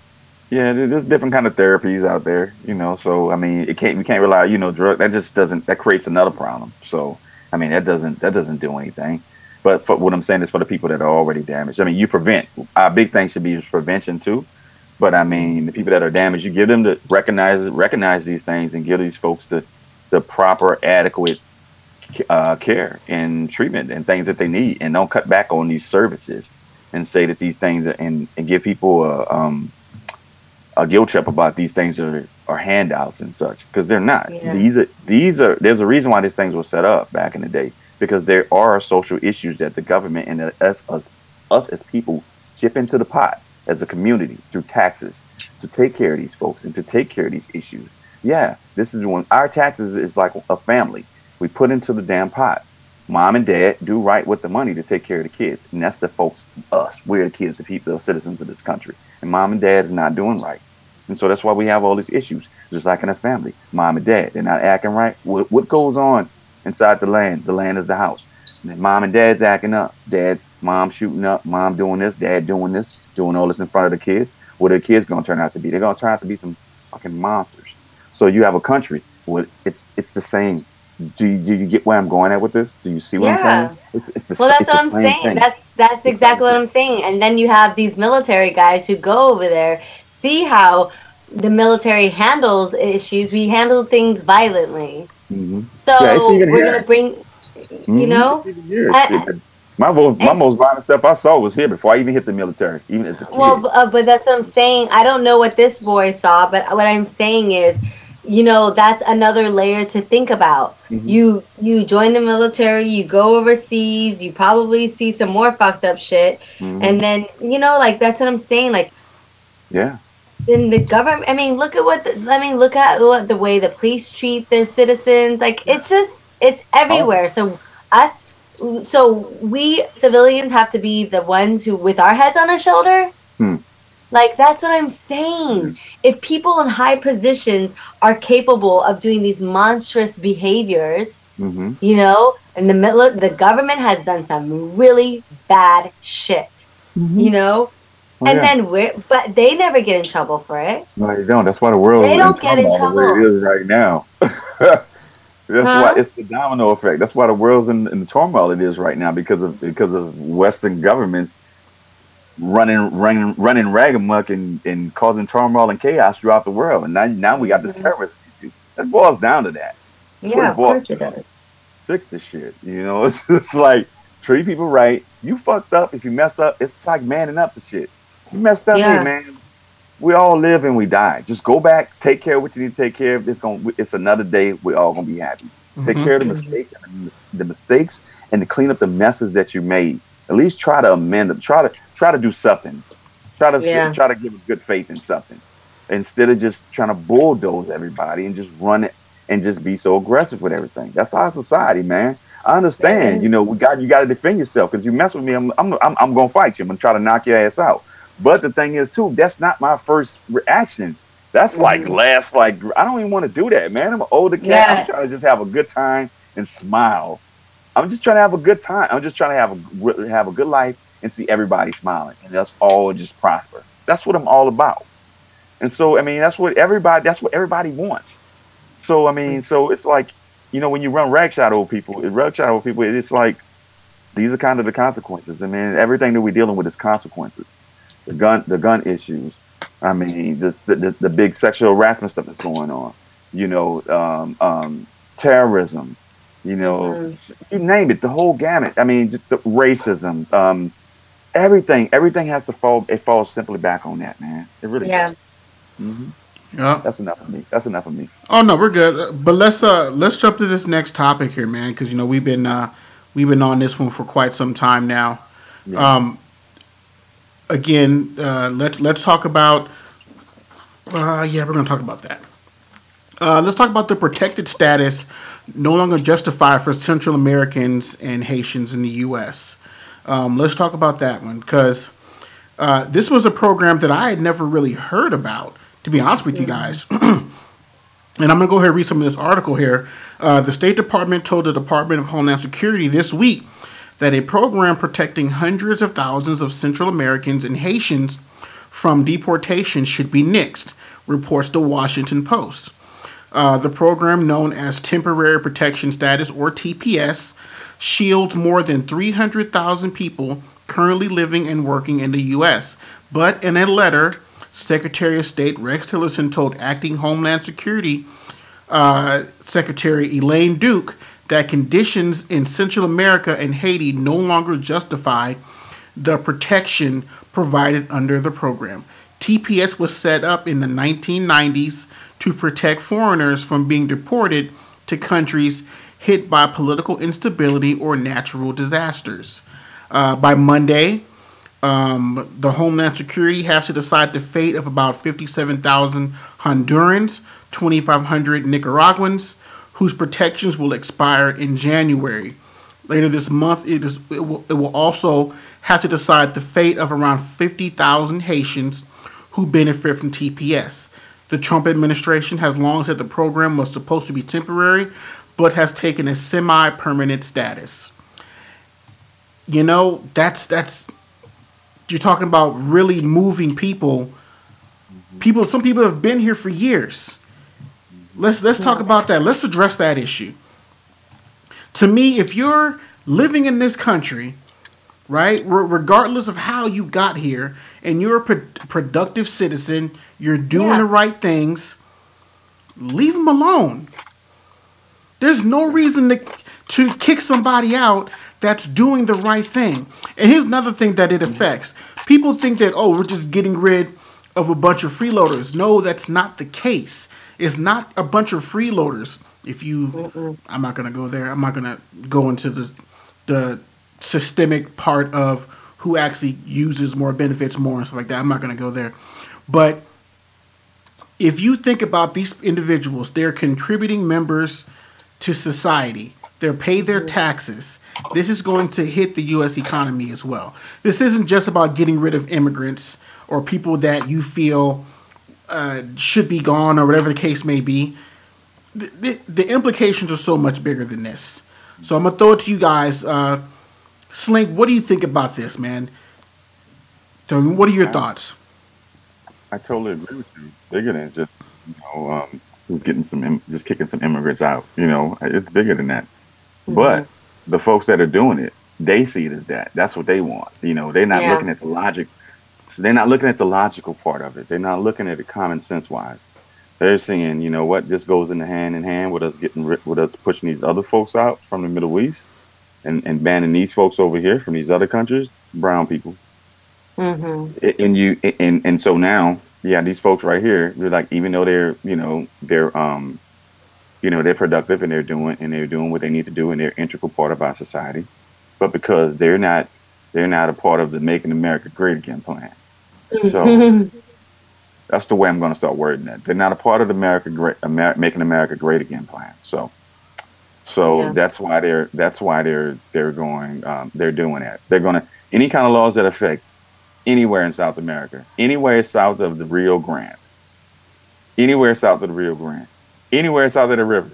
Yeah, there- there's different kind of therapies out there, you know. So I mean, it can't we can't rely, you know, drug that just doesn't that creates another problem. So I mean, that doesn't that doesn't do anything. But for, what I'm saying is for the people that are already damaged. I mean, you prevent. Our big thing should be just prevention too. But I mean, the people that are damaged, you give them to recognize recognize these things and give these folks the the proper, adequate uh, care and treatment and things that they need, and don't cut back on these services and say that these things are, and and give people a um a guilt trip about these things are, are handouts and such, because they're not. Yeah. These are these are there's a reason why these things were set up back in the day, because there are social issues that the government and the, us us us as people chip into the pot as a community through taxes to take care of these folks and to take care of these issues. Yeah, this is when our taxes is like a family. We put into the damn pot. Mom and dad do right with the money to take care of the kids, and that's the folks, us. We're the kids, the people, the citizens of this country. And mom and dad is not doing right. And so that's why we have all these issues, just like in a family. Mom and dad, they're not acting right. What, what goes on inside the land? The land is the house. And then mom and dad's acting up. Dad's, mom shooting up, mom doing this, dad doing this, doing all this in front of the kids. What are the kids going to turn out to be? They're going to turn out to be some fucking monsters. So you have a country where it's it's the same. Do you, do you get where I'm going at with this? Do you see what Yeah. I'm saying? It's, it's the, Well, that's it's what the I'm same saying. thing. That's that's The exactly same what I'm saying. And then you have these military guys who go over there, see how the military handles issues. We handle things violently. hmm So Yeah, it's even we're here. gonna bring, you hmm know, It's even here. I, Shit, my most my and most violent stuff I saw was here before I even hit the military, even as a well, kid. b- uh, but that's what I'm saying. I don't know what this boy saw, but what I'm saying is, you know, that's another layer to think about. hmm You you join the military, you go overseas, you probably see some more fucked up shit, hmm and then you know, like that's what I'm saying. Like Yeah. then the government. I mean, look at what. The, I mean, look at what the way the police treat their citizens. Like Yeah. it's just it's Horrible. everywhere. So us, so we civilians have to be the ones who, with our heads on our shoulder. Hmm. Like that's what I'm Yeah. saying. If people in high positions are capable of doing these monstrous behaviors, hmm you know, and the mil- the government has done some really bad shit, you hmm know, Oh and yeah. then we're but they never get in trouble for it. No, you don't. That's why the They world's in don't get in turmoil the way it trouble, is right now. That's why huh? it's the domino effect. That's why the world's in, in the turmoil it is right now, because of because of Western governments running running running ragamuck and, and causing turmoil and chaos throughout the world. And now now we got this Mhm. terrorist issue. That boils down to that. That's what Yeah, it of boils course it down to. does. Fix the shit. You know, it's just like treat people right. You fucked up. If you mess up, it's like manning up to shit. You messed up, hey Yeah, man. We all live and we die. Just go back, take care of what you need to take care of. It's going. It's another day. We're all gonna be happy. Take Hmm. care of the mhm, mistakes and the, mis- the mistakes and to clean up the messes that you made. At least try to amend them. Try to try to do something. Try to s- yeah, try to give a good faith in something instead of just trying to bulldoze everybody and just run it and just be so aggressive with everything. That's our society, man. I it understand. You is. know, we got you got to defend yourself, because you mess with me, I'm I'm I'm, I'm gonna fight you. I'm gonna try to knock your ass out. But the thing is, too, that's not my first reaction. That's like Mhm. last, like I don't even want to do that, man. I'm an older cat. I'm Yeah, trying to just have a good time and smile. I'm just trying to have a good time. I'm just trying to have a have a good life and see everybody smiling, and that's all just prosper. That's what I'm all about. And so, I mean, that's what everybody. That's what everybody wants. So, I mean, so it's like, you know, when you run ragshot old people, ragshot old people, it's like these are kind of the consequences. I mean, everything that we're dealing with is consequences. The gun, the gun issues. I mean, the the, the big sexual harassment stuff that's going on. You know, um, um, terrorism. You know, mhm, you name it, the whole gamut. I mean, just the racism. Um, everything, everything has to fall. It falls simply back on that, man. It really yeah. does. hmm Yeah. That's enough of me. That's enough of me. Oh no, we're good. Uh, But let's uh let's jump to this next topic here, man, because you know we've been uh we've been on this one for quite some time now. Yeah. Um, again, uh, let's let's talk about. Uh, yeah, we're gonna talk about that. Uh, let's talk about the protected status no longer justified for Central Americans and Haitians in the U S. Um, let's talk about that one because uh, this was a program that I had never really heard about, to be honest with you Mhm. guys. And I'm going to go ahead and read some of this article here. Uh, the State Department told the Department of Homeland Security this week that a program protecting hundreds of thousands of Central Americans and Haitians from deportation should be nixed, reports the Washington Post. Uh, the program, known as Temporary Protection Status, or T P S, shields more than three hundred thousand people currently living and working in the U S. But in a letter, Secretary of State Rex Tillerson told Acting Homeland Security uh, Secretary Elaine Duke that conditions in Central America and Haiti no longer justify the protection provided under the program. T P S was set up in the nineteen nineties to protect foreigners from being deported to countries hit by political instability or natural disasters. Uh, by Monday, um, the Homeland Security has to decide the fate of about fifty-seven thousand Hondurans, twenty-five hundred Nicaraguans, whose protections will expire in January. Later this month, it, is, it, will, it will also have to decide the fate of around fifty thousand Haitians who benefit from T P S. The Trump administration has long said the program was supposed to be temporary, but has taken a semi-permanent status. You know, that's that's you're talking about really moving people. People, some people have been here for years. Let's let's talk about that. Let's address that issue. To me, if you're living in this country, right, regardless of how you got here, and you're a pro- productive citizen, you're doing yeah. the right things, leave them alone. There's no reason to to kick somebody out that's doing the right thing. And here's another thing that it affects. People think that, oh, we're just getting rid of a bunch of freeloaders. No, that's not the case. It's not a bunch of freeloaders. If you, Mm-mm. I'm not going to go there. I'm not going to go into the the systemic part of who actually uses more, benefits more, and stuff like that. I'm not going to go there. But if you think about these individuals, they're contributing members to society. They're paid their taxes. This is going to hit the U S economy as well. This isn't just about getting rid of immigrants or people that you feel uh, should be gone or whatever the case may be. The, the, the implications are so much bigger than this. So I'm going to throw it to you guys. Uh, Slink, what do you think about this, man? So what are your I, thoughts? I totally agree with you. Bigger than just, you know, um, just getting some, just kicking some immigrants out. You know, it's bigger than that. Mm-hmm. But the folks that are doing it, they see it as that. That's what they want. You know, they're not yeah. looking at the logic. So they're not looking at the logical part of it. They're not looking at it common sense wise. They're saying, you know what, this goes in the hand in hand with us getting with us pushing these other folks out from the Middle East and, and banning these folks over here from these other countries, brown people. Mm-hmm. And you and and so now, yeah, these folks right here, they're like, even though they're, you know, they're um you know, they're productive and they're doing and they're doing what they need to do and they're an integral part of our society. But because they're not they're not a part of the Making America Great Again plan. So that's the way I'm going to start wording that. They're not a part of the America Great Amer- Making America Great Again plan. So so yeah. that's why they're that's why they're they're going um, they're doing that. They're going to any kind of laws that affect anywhere in South America, anywhere south of the Rio Grande, anywhere south of the Rio Grande. Anywhere south of the river,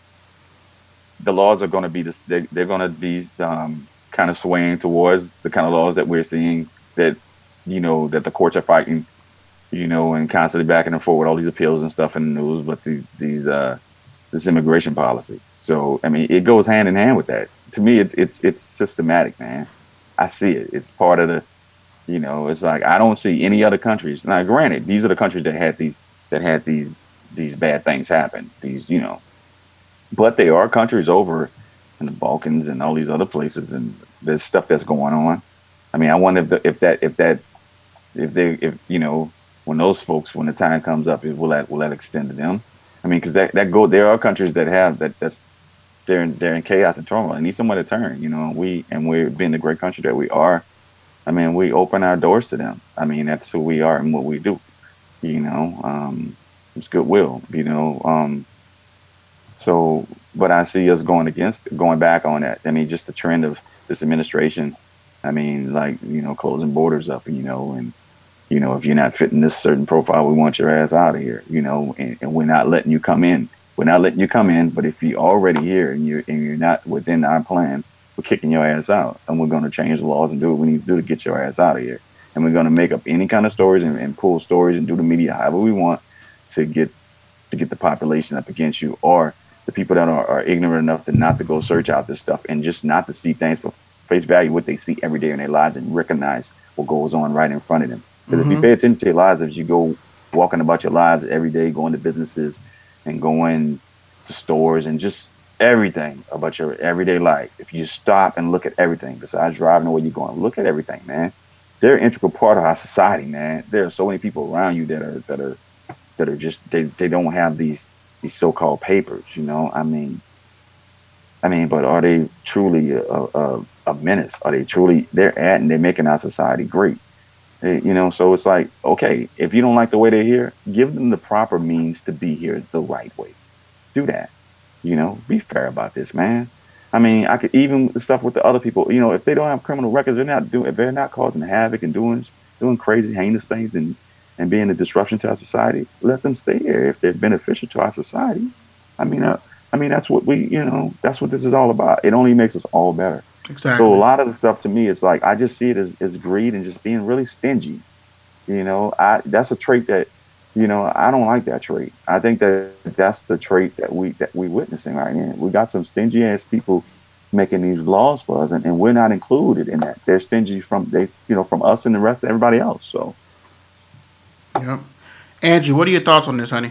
the laws are going to be this. They, they're going to be um, kind of swaying towards the kind of laws that we're seeing that, you know, that the courts are fighting, you know, and constantly backing and forth with all these appeals and stuff in the news. But these, these, uh, this immigration policy. So I mean, it goes hand in hand with that. To me, it's it's it's systematic, man. I see it. It's part of the, you know, it's like I don't see any other countries. Now, granted, these are the countries that had these that had these. these bad things happen, these, you know, but there are countries over in the Balkans and all these other places, and there's stuff that's going on. I mean, I wonder if the, if that, if that, if they, if, you know, when those folks, when the time comes up, will that, will that extend to them? I mean, cause that, that go, there are countries that have that, that's, they're in, they're in chaos and turmoil. They need somewhere to turn, you know, we, and we're being the great country that we are. I mean, we open our doors to them. I mean, that's who we are and what we do, you know, um, it's goodwill, you know. Um, so, but I see us going against, going back on that. I mean, just the trend of this administration. I mean, like, you know, closing borders up, you know, and, you know, if you're not fitting this certain profile, we want your ass out of here, you know, and, and we're not letting you come in. We're not letting you come in, but if you're already here and you're, and you're not within our plan, we're kicking your ass out, and we're going to change the laws and do what we need to do to get your ass out of here. and we're going to make up any kind of stories and, and pull stories and do the media however we want to get to get the population up against you, or the people that are, are ignorant enough to not to go search out this stuff and just not to see things for face value, what they see every day in their lives, and recognize what goes on right in front of them. Because mm-hmm. if you pay attention to your lives, as you go walking about your lives every day, going to businesses and going to stores and just everything about your everyday life, if you stop and look at everything besides driving the way you're going, look at everything, man. They're an integral part of our society, man. There are so many people around you that are that are that are just they, they don't have these these so-called papers, you know. I mean, I mean, but are they truly a, a, a menace? Are they truly they're at and they're making our society great? They, you know, so it's like, okay, if you don't like the way they're here, give them the proper means to be here the right way. Do that. You know, be fair about this, man. I mean, I could even the stuff with the other people. You know, if they don't have criminal records, they're not doing. If they're not causing havoc and doing doing crazy, heinous things and and being a disruption to our society, let them stay here if they're beneficial to our society. I mean, uh, I mean that's what we, you know, that's what this is all about. It only makes us all better. Exactly. So a lot of the stuff to me is like I just see it as, as greed and just being really stingy. You know, I that's a trait that. You know, I don't like that trait. I think that that's the trait that we that we witnessing right now. We got some stingy ass people making these laws for us, and, and we're not included in that. They're stingy from they, you know, from us and the rest of everybody else. So, yeah, Angie, what are your thoughts on this, honey?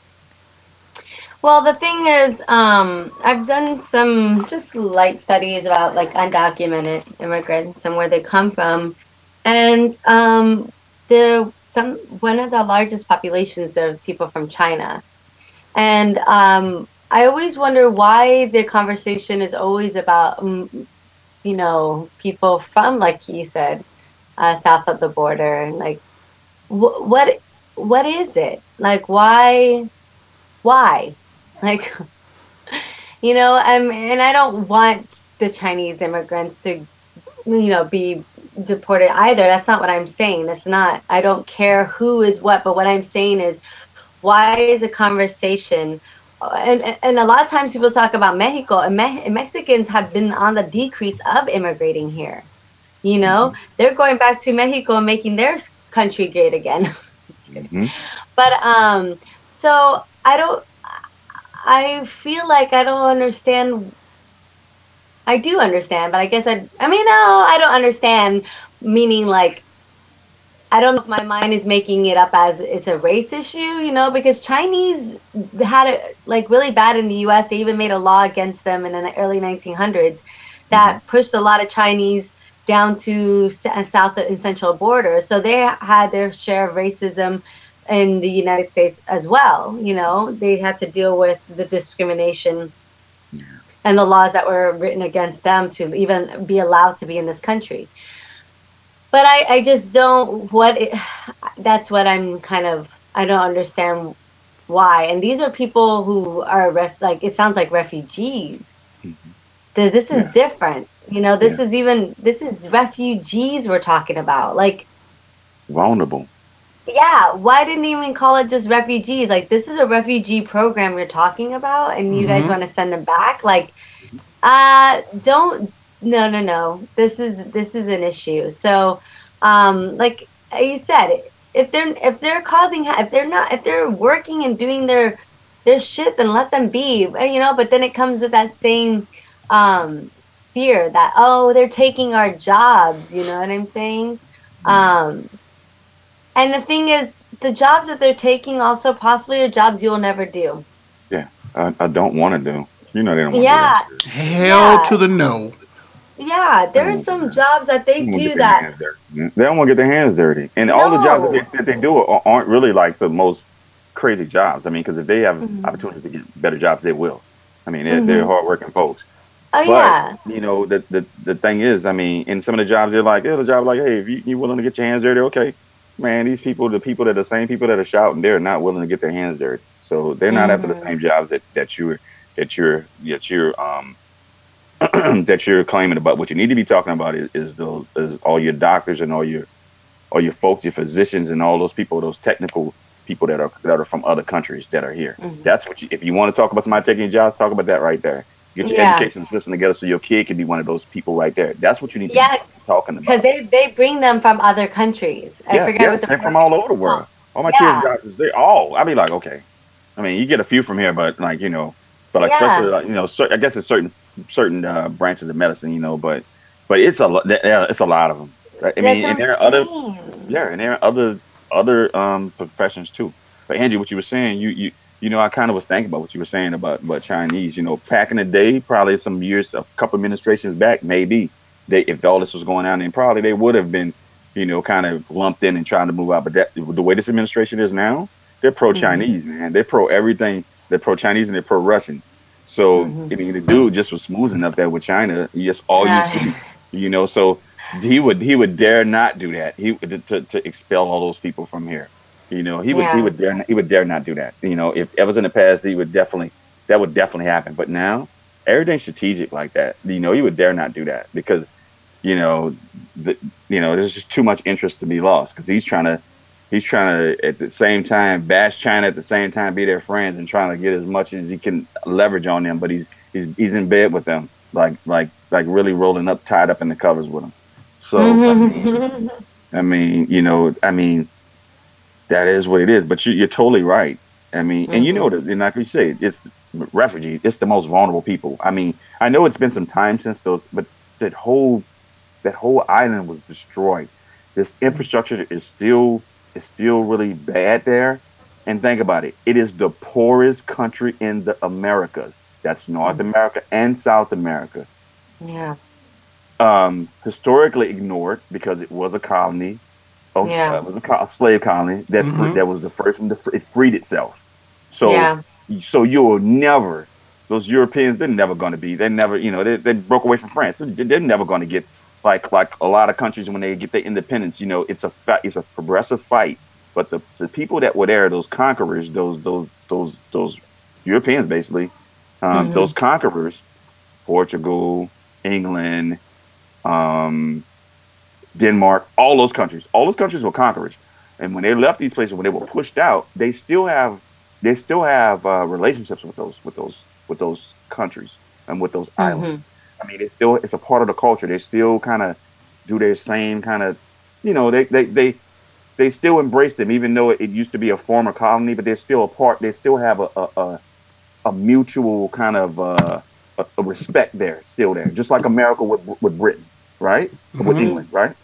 Well, the thing is, um, I've done some just light studies about like undocumented immigrants and where they come from, and um, the some one of the largest populations of people from China, and um, I always wonder why the conversation is always about, um, you know, people from, like you said, uh, south of the border, and like, wh- what, what is it like? Why, why, like, you know, I'm, and I don't want the Chinese immigrants to, you know, be deported either. That's not what I'm saying. That's not, I don't care who is what, but what I'm saying is, why is a conversation, and and a lot of times people talk about Mexico, and Me- Mexicans have been on the decrease of immigrating here. You know, mm-hmm. they're going back to Mexico and making their country great again. Just kidding. Mm-hmm. But um, so I don't, I feel like I don't understand. I do understand, but I guess I, I mean, no, I don't understand, meaning like, I don't know if my mind is making it up as it's a race issue, you know, because Chinese had it like really bad in the U S. They even made a law against them in the early nineteen hundreds that mm-hmm. pushed a lot of Chinese down to south and central border. So they had their share of racism in the United States as well. You know, they had to deal with the discrimination and the laws that were written against them to even be allowed to be in this country. But I, I just don't, what, it, that's what I'm kind of, I don't understand why. And these are people who are, ref, like, it sounds like refugees. Mm-hmm. This is yeah. different. You know, this yeah. is even, this is refugees we're talking about. Like, vulnerable. Yeah, why didn't you even call it just refugees? Like, this is a refugee program we're talking about, and you mm-hmm. guys want to send them back? Like, uh, don't, no, no, no. This is, this is an issue. So, um, like you said, if they're, if they're causing, if they're not, if they're working and doing their, their shit, then let them be, you know, but then it comes with that same, um, fear that, oh, they're taking our jobs, you know what I'm saying? Um, And the thing is, the jobs that they're taking also possibly are jobs you'll never do. Yeah, I, I don't want to do. You know they don't want yeah. to do that. Hell yeah. to the no. Yeah, there are some jobs that they, they do that. They don't want to get their hands dirty. And no. all the jobs that they, that they do aren't really like the most crazy jobs. I mean, because if they have mm-hmm. opportunities to get better jobs, they will. I mean, they're, mm-hmm. they're hardworking folks. Oh, but, yeah. you know, the, the the thing is, I mean, in some of the jobs, they're like, yeah, the job like, hey, if you, you're willing to get your hands dirty, okay. Man, these people, the people that are the same people that are shouting, they're not willing to get their hands dirty. So they're not mm-hmm. after the same jobs that, that you're that you're that you're um that you're claiming about. What you need to be talking about is is, the, is all your doctors and all your all your folks, your physicians, and all those people, those technical people that are that are from other countries that are here. Mm-hmm. That's what you. If you want to talk about somebody taking jobs, talk about that right there. Get your yeah. education system together so your kid can be one of those people right there. That's what you need to yeah. do. talking Because about. they, they bring them from other countries. I Yes, forget what yes, the they're from word all is over the called. world. All my kids' Yeah, doctors, they all. I be like, okay. I mean, you get a few from here, but like you know, but like especially yeah. like you know, cer- I guess it's certain certain uh, branches of medicine, you know, but but it's a lo- yeah, it's a lot of them. I That's mean, what and I'm there are other saying. yeah, and there are other other um professions too. But Angie, what you were saying, you you you know, I kind of was thinking about what you were saying about about Chinese. You know, back in the day, probably some years, a couple administrations back, maybe they if all this was going on, then probably they would have been, you know, kind of lumped in and trying to move out. But that the way this administration is now, they're pro Hmm. Chinese, man. They're pro everything. They're pro Chinese and they're pro Russian. So Hmm. I mean, the dude just was smooth enough there with China. Yes, all you Uh, see, you know. So he would he would dare not do that. He to, to, to expel all those people from here. You know, he would he yeah, would dare not, he would dare not do that. You know, if it was in the past, he would definitely that would definitely happen. But now everything's strategic like that. You know, he would dare not do that because you know the, you know there's just too much interest to be lost because he's trying to he's trying to at the same time bash China at the same time be their friends and trying to get as much as he can leverage on them. But he's he's he's in bed with them like like like really rolling up tied up in the covers with them. So I mean hmm. I mean you know I mean that is what it is. But you, you're totally right. I mean, and you know Hmm. that, and like you say, it's refugees. It's the most vulnerable people. I mean, I know it's been some time since those, but that whole that whole island was destroyed. This infrastructure is still is still really bad there. And think about it. It is the poorest country in the Americas. That's North America and South America. Yeah, Um, historically ignored because it was a colony of uh, yeah, it was a, co- a slave colony that fr- Mm-hmm. that was the first one to fr- it freed itself. So yeah, so you will never those Europeans they're never going to be they're never you know they, they broke away from France they're, they're never going to get like like a lot of countries when they get their independence you know it's a fa- it's a progressive fight but the, the people that were there those conquerors those those those those Europeans basically um, hmm, those conquerors Portugal England um, Denmark, all those countries, all those countries were conquerors. And when they left these places, when they were pushed out, they still have they still have uh, relationships with those with those with those countries and with those hmm. islands. I mean, it's still it's a part of the culture. They still kind of do their same kind of, you know, they they they they still embrace them, even though it used to be a former colony. But they're still a part. They still have a a, a, a mutual kind of uh, a, a respect there, still there, just like America with with Britain, right? With Mm-hmm. England, right?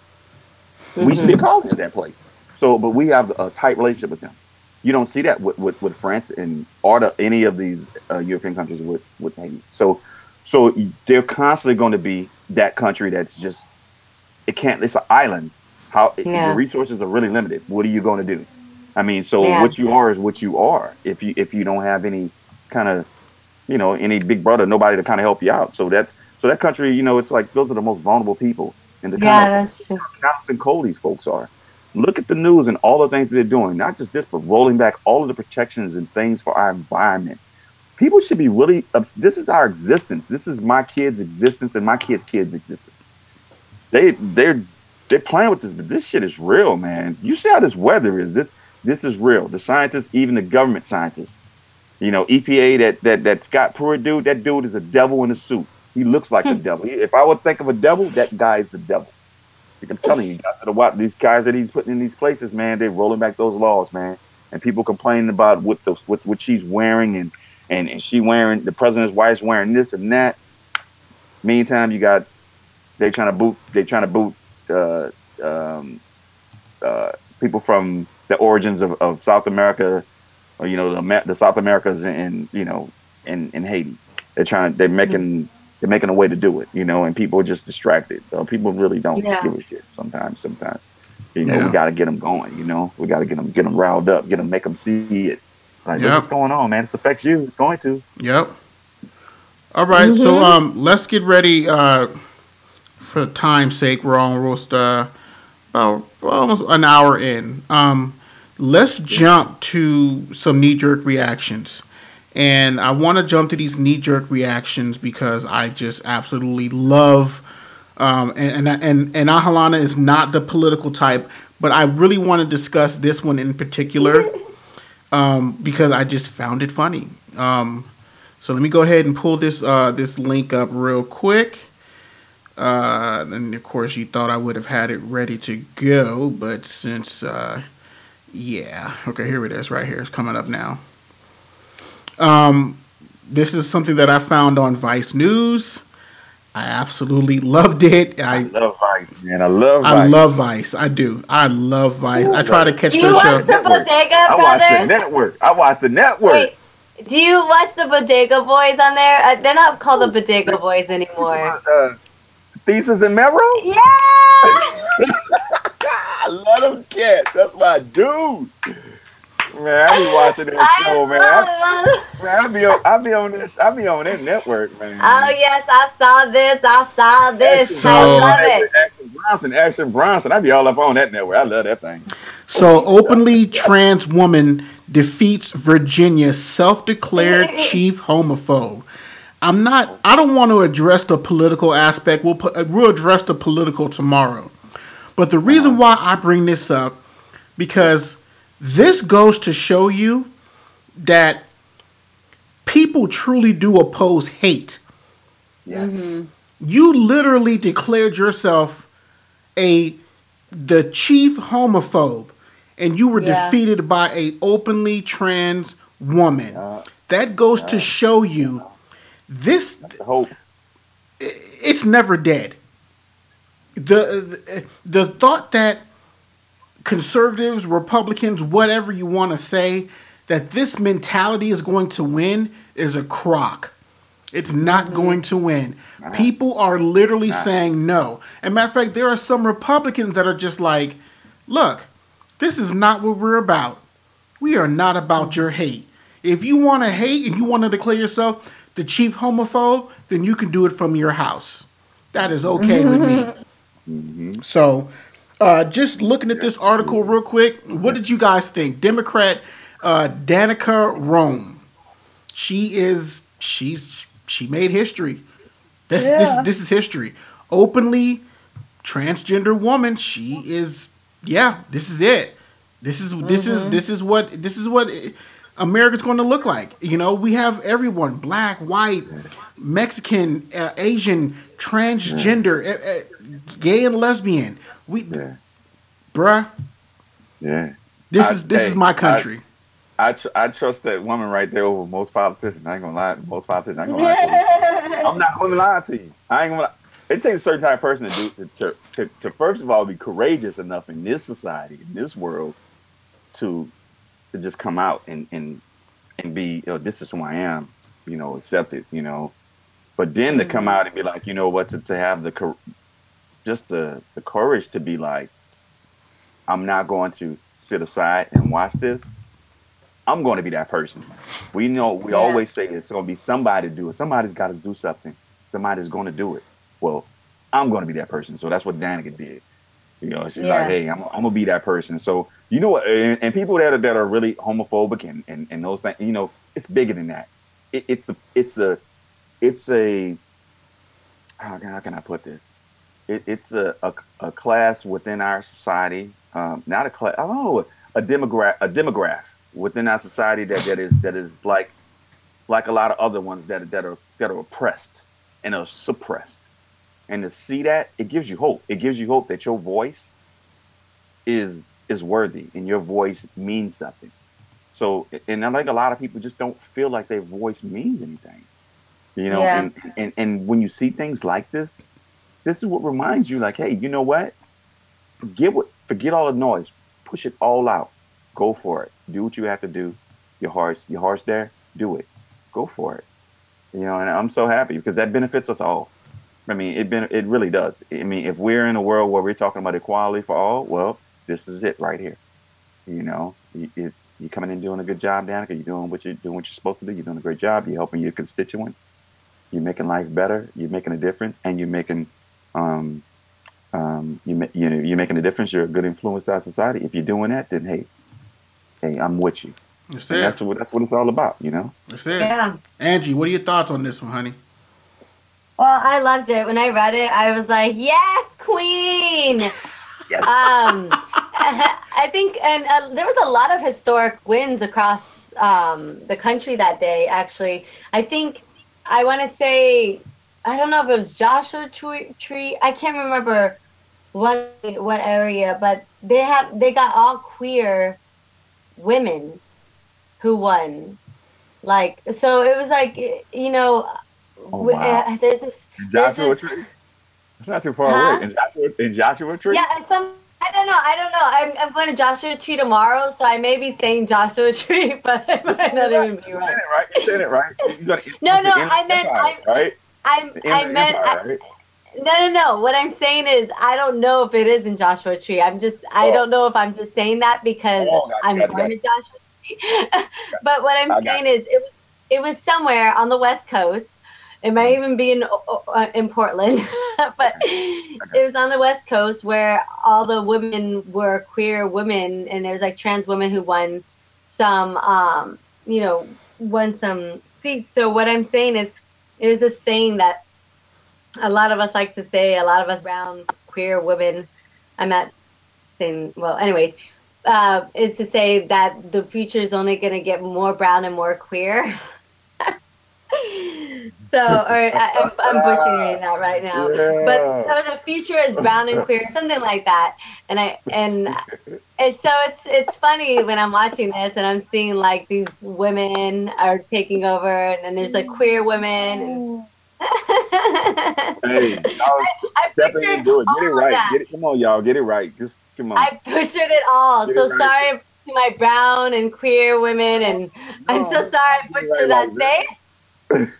We used to be a Hmm. colony of that place. So, but we have a tight relationship with them. You don't see that with, with, with France and or the, any of these uh, European countries with with Haiti. So, so they're constantly going to be that country that's just it can't. It's an island. How your Yeah, resources are really limited. What are you going to do? I mean, so yeah, what you are is what you are. If you if you don't have any kind of you know any big brother, nobody to kind of help you out. So that's so that country. You know, it's like those are the most vulnerable people, and the kind yeah. of That's true. callous and cold these folks are. Look at the news and all the things that they're doing. Not just this, but rolling back all of the protections and things for our environment. People should be really. This is our existence. This is my kids' existence and my kids' kids' existence. They they're they're playing with this, but this shit is real, man. You see how this weather is. This this is real. The scientists, even the government scientists, you know, E P A that that that Scott Pruitt dude, that dude is a devil in a suit. He looks like the devil. If I would think of a devil, that guy is the devil. Like I'm telling you, you got to watch these guys that he's putting in these places, man. They're rolling back those laws, man. And people complaining about what the what, what she's wearing and, and and she wearing the president's wife's wearing this and that. Meantime, you got they trying to boot they trying to boot uh, um, uh, people from the origins of, of South America, or you know the the South Americas in you know in, in Haiti. They're trying they're making they're making a way to do it, you know, and people are just distracted. So people really don't Yeah, give a shit sometimes. Sometimes, you know, we Yeah. got to get them going. You know, we got to get them get them riled up, get them make them see it. Like, look what's Yep. going on, man. This affects you. It's going to. Yep. All right. So hmm, um, let's get ready. Uh, for time's sake, we're almost uh, about almost an hour in. Um, let's Yeah. jump to some knee jerk reactions. And I want to jump to these knee jerk reactions because I just absolutely love. Um, and, and and and Ahalana is not the political type, but I really want to discuss this one in particular um, because I just found it funny. Um, so let me go ahead and pull this uh, this link up real quick. Uh, and of course, you thought I would have had it ready to go, but since, uh, yeah, okay, here it is, right here. It's coming up now. Um, this is something that I found on Vice News. I absolutely loved it. I I love Vice, man. I love I love Vice. Vice. I do. I love Vice. Ooh, I try love to it. catch Do their you watch show. the Network. Bodega I watched the Brothers? network. I watched the network. Wait, do you watch the Bodega Boys on there? Uh, they're not called the Bodega Boys anymore. Uh, Thesis and Mero? Yeah. I love them cats. That's my dude. Man, I be watching that I show, man. I, love. man, I be on, I be on this, I be on that network, man. Oh yes, I saw this. I saw this. Action So- I Bronson, love Action, it. Action Bronson, Action Bronson. I be all up on that network. I love that thing. So, openly trans woman defeats Virginia self-declared chief homophobe. I'm not. I don't want to address the political aspect. We'll put, we'll address the political tomorrow. But the reason why I bring this up because this goes to show you that people truly do oppose hate. Yes. You literally declared yourself a the chief homophobe, and you were Yeah. defeated by a openly trans woman. Uh, That goes to show you this. I hope. It's never dead. The, the the thought that conservatives, Republicans, whatever you want to say, that this mentality is going to win is a crock. It's not going to win. People are literally saying no. And matter of fact, there are some Republicans that are just like, look, this is not what we're about. We are not about your hate. If you want to hate and you want to declare yourself the chief homophobe, then you can do it from your house. That is okay with me. So, uh, just looking at this article real quick, what did you guys think? Democrat uh, Danica Rome. She is she's she made history. This Yeah. this this is history. Openly transgender woman. She is yeah. This is it. This is this is this is what this is what America's going to look like. You know, we have everyone: black, white, Mexican, uh, Asian, transgender, uh, uh, gay and lesbian. We, Yeah. bruh, Yeah. this I- is this hey, is my country. I tr- I trust that woman right there over most politicians. I ain't gonna lie. Most politicians. I ain't gonna lie to you. I'm not gonna lie to you. I ain't gonna lie. It takes a certain type of person to do to, to, to first of all be courageous enough in this society, in this world, to to just come out and and and be, you know, this is who I am, you know, accept it, you know. But then to come out and be like, you know what, to, to have the cour- just the the courage to be like, I'm not going to sit aside and watch this. I'm going to be that person. We know, we Yeah. always say it's going to be somebody to do it. Somebody's got to do something. Somebody's going to do it. Well, I'm going to be that person. So that's what Danica did. You know, she's Yeah. like, hey, I'm, I'm going to be that person. So, you know what? And, and people that are, that are really homophobic and, and, and those things, you know, it's bigger than that. It, it's a, it's a, it's a, how can, how can I put this? It, it's a, a, a class within our society, um, not a class, I don't know, a demograph, a demograph within our society that, that is that is like like a lot of other ones that that are that are oppressed and are suppressed. And to see that, it gives you hope. It gives you hope that your voice is is worthy and your voice means something. So, and I think a lot of people just don't feel like their voice means anything. You know, Yeah. and, and and when you see things like this, this is what reminds you, like, hey, you know what? Forget what forget all the noise. Push it all out. Go for it. Do what you have to do. Your heart's your heart's there. Do it. Go for it. You know, and I'm so happy because that benefits us all. I mean, it been it really does. I mean, if we're in a world where we're talking about equality for all, well, this is it right here. You know, you, you, you're coming in doing a good job, Danica. You're doing what you're doing what you're supposed to do. You're doing a great job. You're helping your constituents. You're making life better. You're making a difference, and you're making um, um, you ma- you know you're making a difference. You're a good influence to our society. If you're doing that, then hey, hey, I'm with you. That's And it. that's what that's what it's all about, you know. That's it. Yeah. Angie, what are your thoughts on this one, honey? Well, I loved it. When I read it, I was like, yes, queen. Yes. Um, I think, and uh, there was a lot of historic wins across um, the country that day, actually. I think, I want to say I don't know if it was Joshua Tree. Tree. I can't remember what what area, but they have they got all queer women who won. Like, so it was like, you know, Oh w- wow. uh, there's this In there's Joshua this Tree. It's not too far huh? away. In Joshua, in Joshua Tree. Yeah, and some I don't know. I don't know. I'm I'm going to Joshua Tree tomorrow, so I may be saying Joshua Tree, but I You're might saying not it right. even be You're right. saying it right. You're saying it right. You got No, it's no, the Inland I meant Empire, I right? I The I Inland meant I, Empire, right? no, no, no. What I'm saying is I don't know if it is in Joshua Tree. I'm just I Oh, don't know if I'm just saying that because oh, got you, I'm got you, going got to you. Joshua Tree. But what I'm I got saying is it was it was somewhere on the West Coast. It you. might Mhm. even be in uh, in Portland, but Okay. Okay. it was on the West Coast where all the women were queer women, and there was like trans women who won some, um, you know, won some seats. So what I'm saying is, there's a saying that a lot of us like to say, a lot of us brown queer women. I'm not saying, well, anyways, uh, is to say that the future is only going to get more brown and more queer. So, or I, I'm, I'm butchering that right now, but Yeah. so the future is brown and queer, something like that. And I and and so it's it's funny when I'm watching this and I'm seeing like these women are taking over, and then there's like queer women. And Hey, y'all I, I step in pictured and do it. Get it all of right. that. Get it. Come on, y'all. Get it right. Just come on. I butchered it all. Get it So right. sorry to my brown and queer women, and I'm No, so no, sorry I get it butchered right that like saying. this.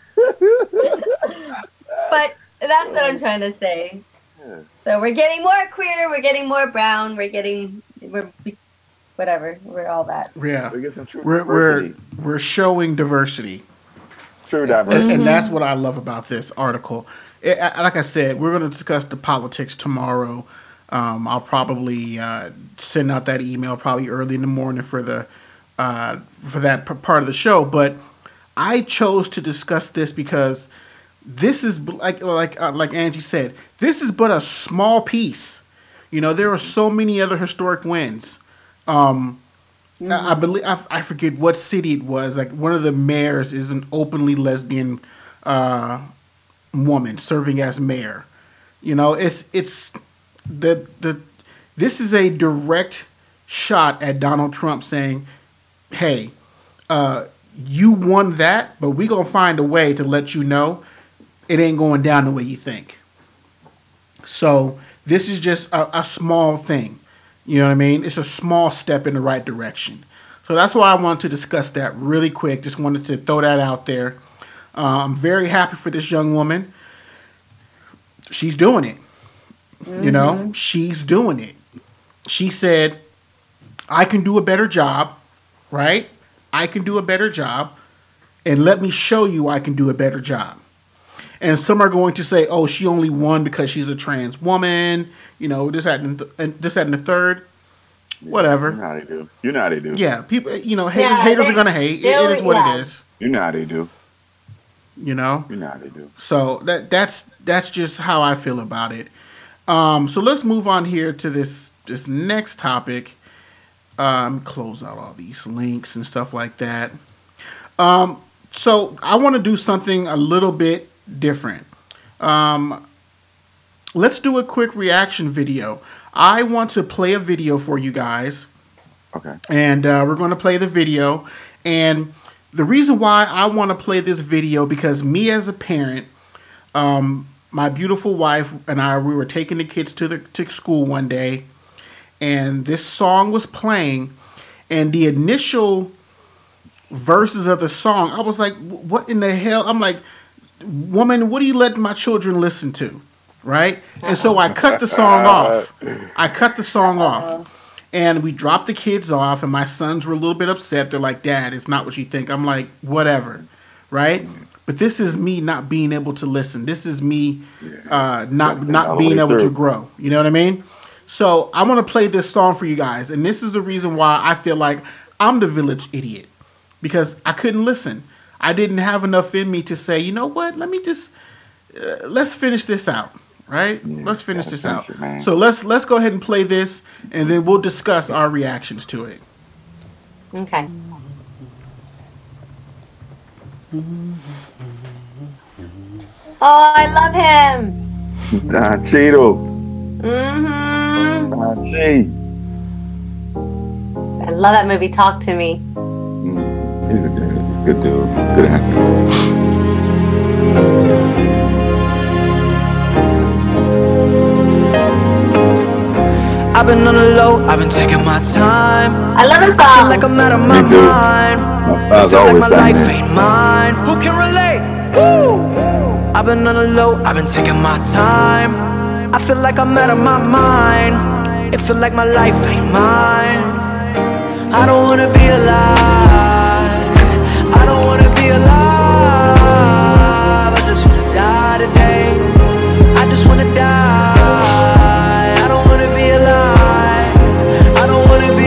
But that's what I'm trying to say. Yeah. So we're getting more queer, we're getting more brown, we're getting we're whatever, we're all that. Yeah, We get some true we're we're diversity. we're showing diversity, True and, diversity. and that's what I love about this article. It, I- like I said, we're going to discuss the politics tomorrow. Um, I'll probably uh, send out that email probably early in the morning for the uh, for that p- part of the show. But I chose to discuss this because this is b- like like uh, like Angie said, this is but a small piece. You know, there are so many other historic wins. Um, I, I believe I, I forget what city it was. Like one of the mayors is an openly lesbian uh, woman serving as mayor. You know, it's it's the the this is a direct shot at Donald Trump saying, "Hey, uh, you won that, but we gonna find a way to let you know it ain't going down the way you think." So this is just a, a small thing. You know what I mean? It's a small step in the right direction. So that's why I wanted to discuss that really quick. Just wanted to throw that out there. Uh, I'm very happy for this young woman. She's doing it. You know, she's doing it. She said, I can do a better job, right? I can do a better job. And let me show you I can do a better job. And some are going to say, oh, she only won because she's a trans woman. You know, this, that, and, and this, that, and the third. You Whatever. know how they do. You know how they do. Yeah, people, you know, haters, Yeah, haters they- are going to hate. It, they'll- it is what yeah. it is. You know how they do. You know? You know how they do. So that that's that's just how I feel about it. Um, so let's move on here to this this next topic. Um, close out all these links and stuff like that. Um, so I want to do something a little bit different. Um, let's do a quick reaction video. I want to play a video for you guys, Okay. and uh, we're going to play the video. And the reason why I want to play this video because me as a parent, um, my beautiful wife and I, we were taking the kids to the to school one day, and this song was playing, and the initial verses of the song, I was like, "What in the hell?" I'm like, "Woman, what are you letting my children listen to?" Right? And so I cut the song off. I cut the song off. And we dropped the kids off, and my sons were a little bit upset. They're like, Dad, it's not what you think. I'm like, whatever, right? But this is me not being able to listen. This is me uh, not All not the being way able to through. grow. You know what I mean? So I want to play this song for you guys. And this is the reason why I feel like I'm the village idiot. Because I couldn't listen. I didn't have enough in me to say, you know what? Let me just, uh, let's finish this out. Right? Yeah, let's finish gotta this finish out. it, man. So let's let's go ahead and play this, and then we'll discuss our reactions to it. Okay. Oh, I love him. Don Cheadle. Mm-hmm. Don Cheadle. I love that movie. Talk to Me. Mm, he's a good, good dude. Good actor. I've been on the low, I've been taking my time. I love this I feel song. like I'm out of my Me too. mind. My I son's feel like always my saying life that. ain't mine. Who can relate? Woo! I've been on the low, I've been taking my time. I feel like I'm out of my mind. It feel like my life ain't mine. I don't wanna be alive. I don't wanna be alive. I just wanna die today. I just wanna die. I don't wanna be alive. I don't wanna be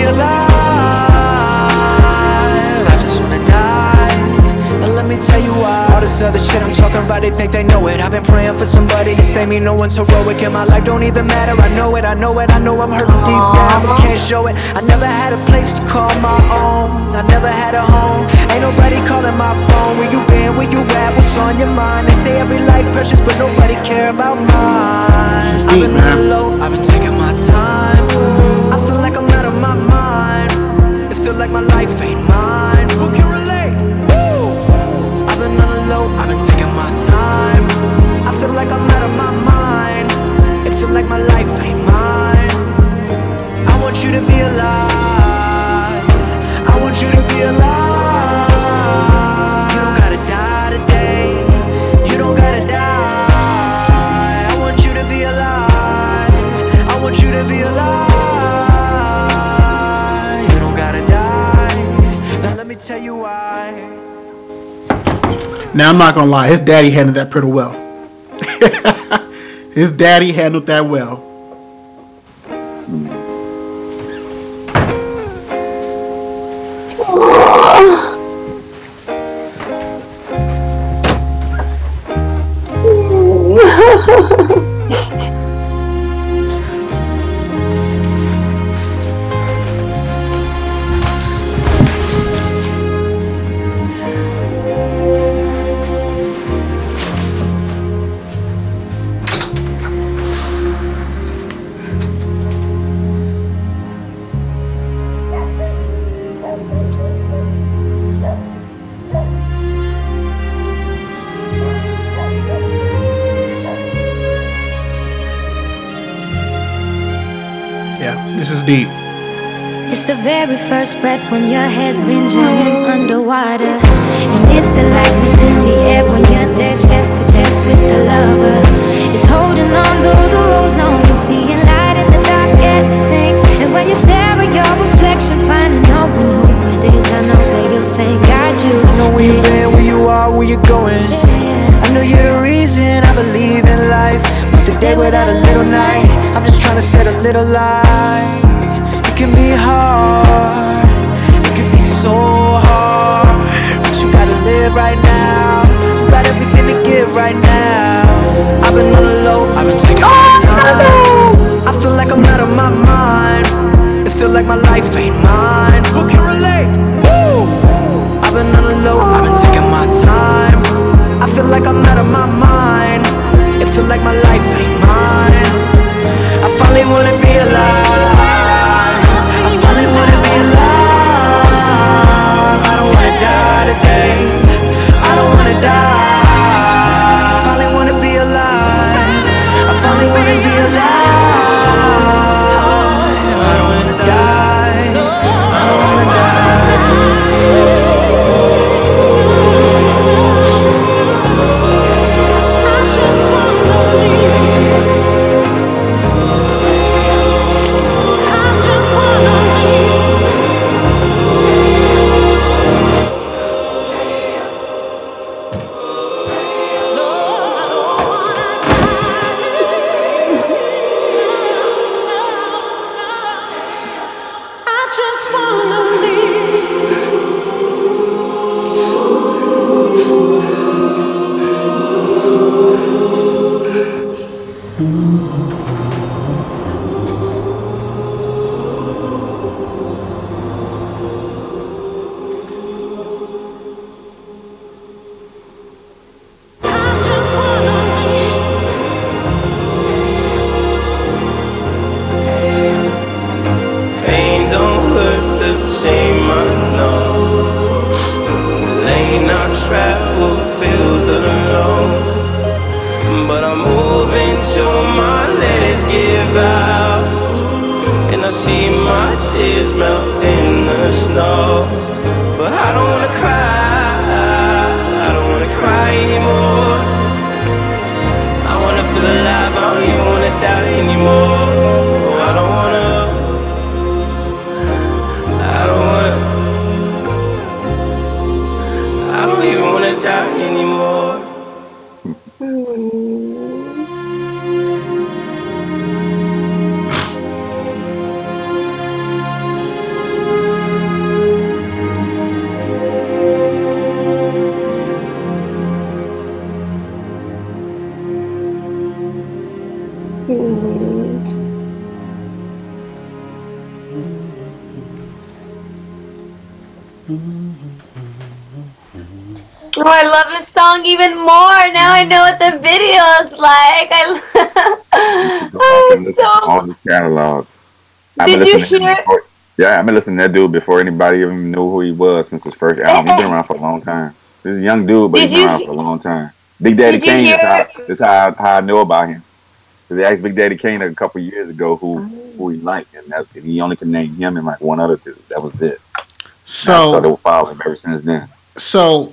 alive. I just wanna die. Now let me tell you why. All this other shit I'm talking about, they think they know it. I've been praying for somebody to save me. No one's heroic in my life, don't even matter. I know it, I know it, I know I'm hurting deep down, but can't show it. I never had a place to call my own. I never had a home. Ain't nobody calling my phone. Where you been, where you at, what's on your mind? They say every life precious, but nobody care about mine. This is I've deep, been man. on the low, I've been taking my time. I feel like I'm out of my mind. It feel like my life ain't mine. Who can relate? Woo! I've been on the low, I've been taking my time. I feel like I'm out of my mind. It feel like my life ain't mine. I want you to be alive. I want you to be alive. You don't gotta die today. You don't gotta die. I want you to be alive. I want you to be alive. You don't gotta die. Now let me tell you why. Now, I'm not going to lie. His daddy handled that pretty well. His daddy handled that well. Yeah, this is deep. It's the very first breath when your head's been drowning underwater. And it's the lightness in the air when you're there chest to chest with the lover. It's holding on through the roads long and seeing light in the darkest things. And when you stare at your reflection, finding out when who it is, I know that you'll thank God you I know where you've been, where you are, where you're going. I know you're the reason I believe in life. What's a day without a little night? I'm just trying to set a little light. It can be hard, it can be so hard, but you gotta live right now. You got everything to give right now. I've been on the low, I've been taking my time. I feel like I'm out of my mind. It feel like my life ain't mine. Who can relate? Woo! I've been on the low, I've been taking my time. I feel like I'm out of my mind. It feel like my life ain't mine. I finally wanna be alive. I finally wanna be alive. I don't wanna die today. I don't wanna till my legs give out, and I see my tears melt in the snow. But I don't wanna cry, I don't wanna cry anymore. I wanna feel alive, I don't even wanna die anymore. Oh, I don't wanna, I don't wanna, I don't even wanna die anymore. Oh, I love this song even more. Now I know what the video is like. I oh, so... all the catalog. Did you hear? Before, yeah, I've been listening to that dude before anybody even knew who he was since his first album. He's been around for a long time. He's a young dude, but Did he's been around for a long time. Big Daddy Kane hear... is, how, is how, how I know about him. Because they asked Big Daddy Kane a couple of years ago who, who he liked, and that, he only could name him and like one other dude. That was it. So and I started following him ever since then. So,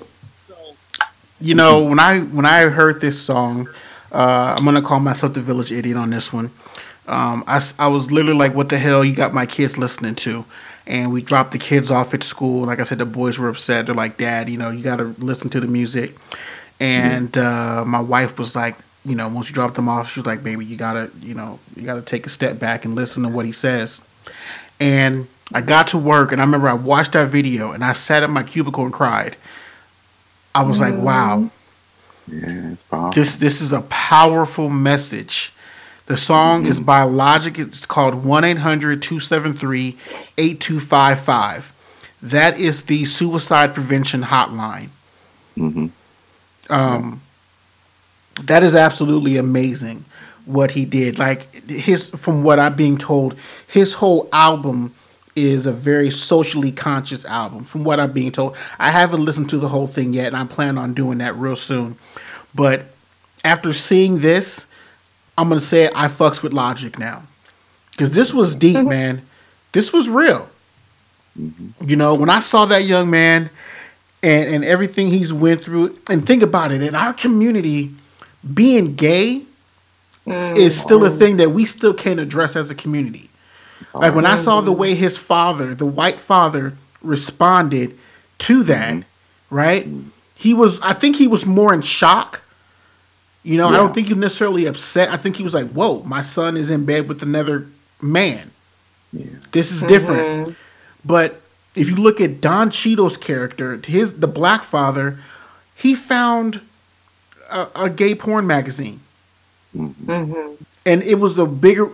you know, when I when I heard this song, uh, I'm gonna call myself the village idiot on this one. Um, I, I was literally like, "What the hell you got my kids listening to?" And we dropped the kids off at school. Like I said, the boys were upset. They're like, "Dad, you know, you got to listen to the music." And uh, my wife was like, you know, once you drop them off, she was like, "Baby, you gotta, you know, you gotta take a step back and listen to what he says." And I got to work, and I remember I watched that video, and I sat at my cubicle and cried. I was mm. like, "Wow, yeah, it's powerful. This this is a powerful message." The song mm-hmm. is by Logic. It's called one eight hundred two seven three eight two five five. That is the suicide prevention hotline. Mm-hmm. Um, that is absolutely amazing what he did. Like his, from what I'm being told, his whole album is a very socially conscious album. From what I'm being told, I haven't listened to the whole thing yet, and I plan on doing that real soon. But after seeing this, I'm gonna say I fucks with Logic now, because this was deep, mm-hmm. man. This was real. Mm-hmm. You know, when I saw that young man and and everything he's went through, and think about it, in our community, being gay mm-hmm. is still a thing that we still can't address as a community. Like when I saw the way his father, the white father, responded to that, mm-hmm. right? He was, I think he was more in shock. You know, yeah. I don't think he was necessarily upset. I think he was like, "Whoa, my son is in bed with another man. Yeah. This is different." Mm-hmm. But if you look at Don Cheadle's character, his the black father, he found a, a gay porn magazine, mm-hmm. and it was a bigger,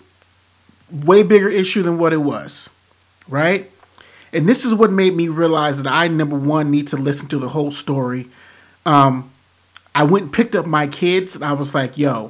way bigger issue than what it was, right? And this is what made me realize that I, number one, need to listen to the whole story. Um, I went and picked up my kids, and I was like, "Yo,"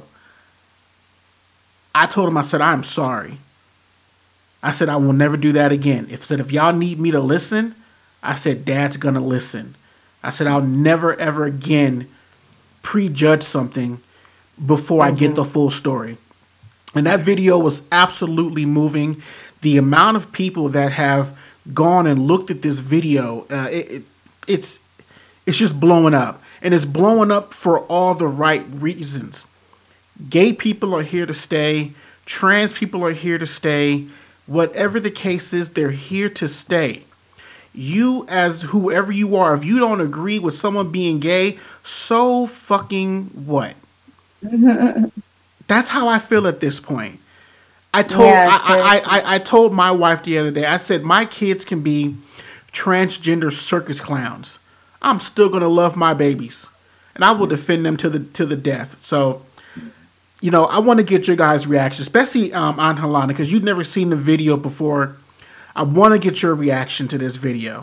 I told him, I said, "I'm sorry." I said, "I will never do that again." If said if y'all need me to listen, I said, "Dad's gonna listen." I said, "I'll never ever again prejudge something before mm-hmm. I get the full story." And that video was absolutely moving. The amount of people that have gone and looked at this video, uh, it, it, it's it's just blowing up. And it's blowing up for all the right reasons. Gay people are here to stay. Trans people are here to stay. Whatever the case is, they're here to stay. You, as whoever you are, if you don't agree with someone being gay, so fucking what? That's how I feel at this point. I told yeah, I, I, I, I told my wife the other day, I said, my kids can be transgender circus clowns. I'm still gonna love my babies, and I will defend them to the to the death. So, you know, I want to get your guys' reaction, especially um, on Helena, because you've never seen the video before. I want to get your reaction to this video.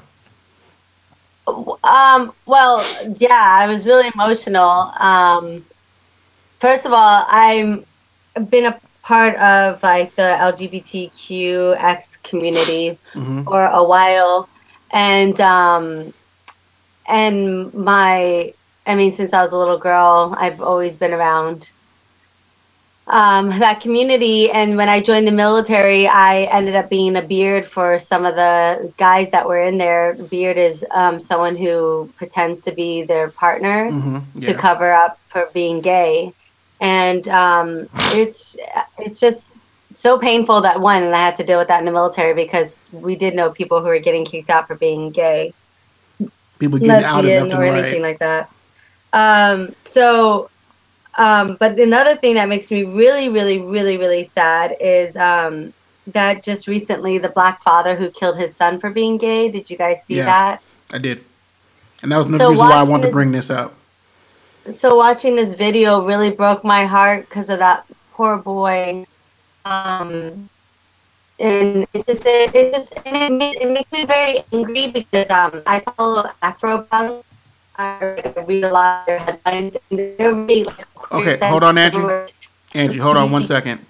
Um. Well, yeah, I was really emotional. Um. First of all, I'm been a part of like the L G B T Q X community mm-hmm. for a while, and um. And my, I mean, since I was a little girl, I've always been around um, that community. And when I joined the military, I ended up being a beard for some of the guys that were in there. Beard is um, someone who pretends to be their partner Mm-hmm. to Yeah. cover up for being gay. And um, it's it's just so painful that one, and I had to deal with that in the military because we did know people who were getting kicked out for being gay, People getting outed lesbian, left or and anything right. like that. Um, so, um, but another thing that makes me really, really, really, really sad is um, that just recently the black father who killed his son for being gay. Did you guys see Yeah. that? I did. And that was another So reason why I watching wanted to this- bring this up. So watching this video really broke my heart because of that poor boy. Um, and it just it, it just and it, ma- it makes me very angry because um I follow Afropunk. I read a lot of their headlines and they're really like Okay, hold on, Angie. Angie, hold on one second.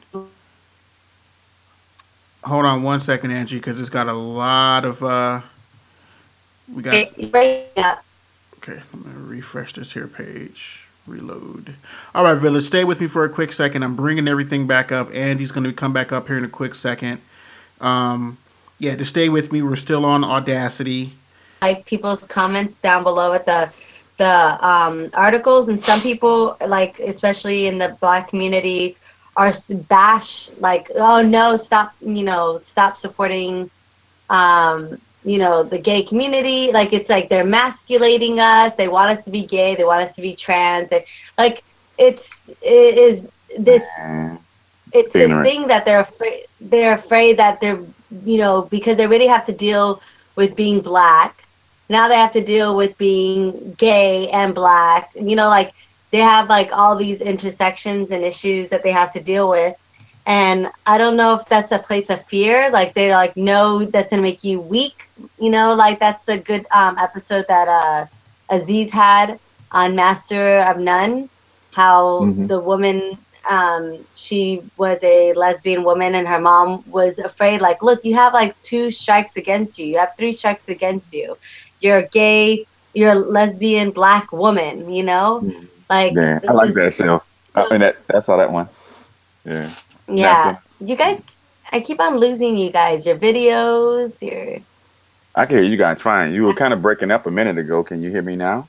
Hold on one second, Angie, because it's got a lot of uh we got Right, yeah. okay, I'm gonna refresh this here page. Reload. All right, Village, stay with me for a quick second. I'm bringing everything back up. Andy's gonna come back up here in a quick second. Um yeah, to stay with me, we're still on Audacity. Like people's comments down below at the the um, articles, and some people, like especially in the black community, are s- bash like, oh no, stop, you know, stop supporting, um, you know, the gay community. Like it's like they're emasculating us. They want us to be gay. They want us to be trans. They, like it's it is this. Man, It's this ignorant. thing that they're afraid. They're afraid that they're, you know, because they already have to deal with being black. Now they have to deal with being gay and black. You know, like they have like all these intersections and issues that they have to deal with. And I don't know if that's a place of fear. Like they like know that's gonna make you weak. You know, like that's a good um, episode that uh, Aziz had on Master of None. How Mhm. the woman, um, she was a lesbian woman, and her mom was afraid. Like, look, you have like two strikes against you. You have three strikes against you. You're a gay. You're a lesbian black woman. You know, Mhm. like Yeah, this I like is- that show. I mean, that that's all that one. Yeah. Yeah, That's you guys. I keep on losing you guys. Your videos. Your I can hear you guys fine. You were kind of breaking up a minute ago. Can you hear me now?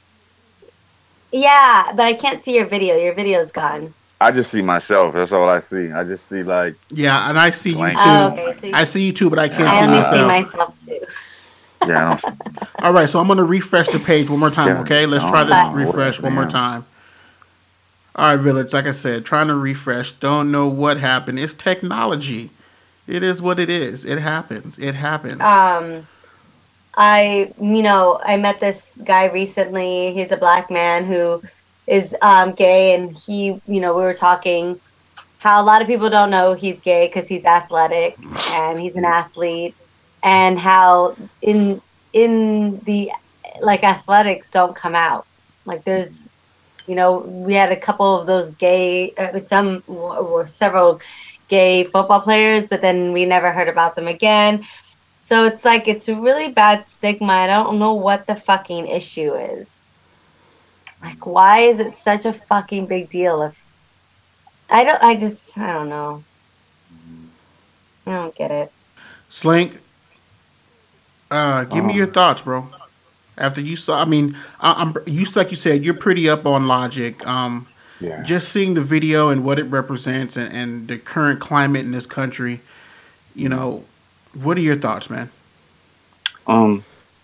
yeah, but I can't see your video. Your video's gone. I just see myself. That's all I see. I just see like Yeah, and I see you Blank. too. Oh, okay. So you- I see you too, but I can't I see only myself. see myself too. yeah. I don't- All right, so I'm gonna refresh the page one more time. Yeah. Okay, let's try this Bye. refresh one more Yeah. time. All right, Village. Like I said, trying to refresh. Don't know what happened. It's technology. It is what it is. It happens. It happens. Um, I, you know, I met this guy recently. He's a black man who is um, gay, and he, you know, we were talking how a lot of people don't know he's gay because he's athletic and he's an athlete, and how in in the like athletics don't come out. Like there's, you know, we had a couple of those gay, uh, some or several gay football players, but then we never heard about them again. So it's like it's a really bad stigma. I don't know what the fucking issue is. Like, why is it such a fucking big deal? If I don't, I just, I don't know. I don't get it. Slink. Uh, give me Um, your thoughts, bro. After you saw, I mean, I, I'm you like you said, you're pretty up on Logic. Um, yeah. just seeing the video and what it represents, and, and the current climate in this country, you know, what are your thoughts, man? Um,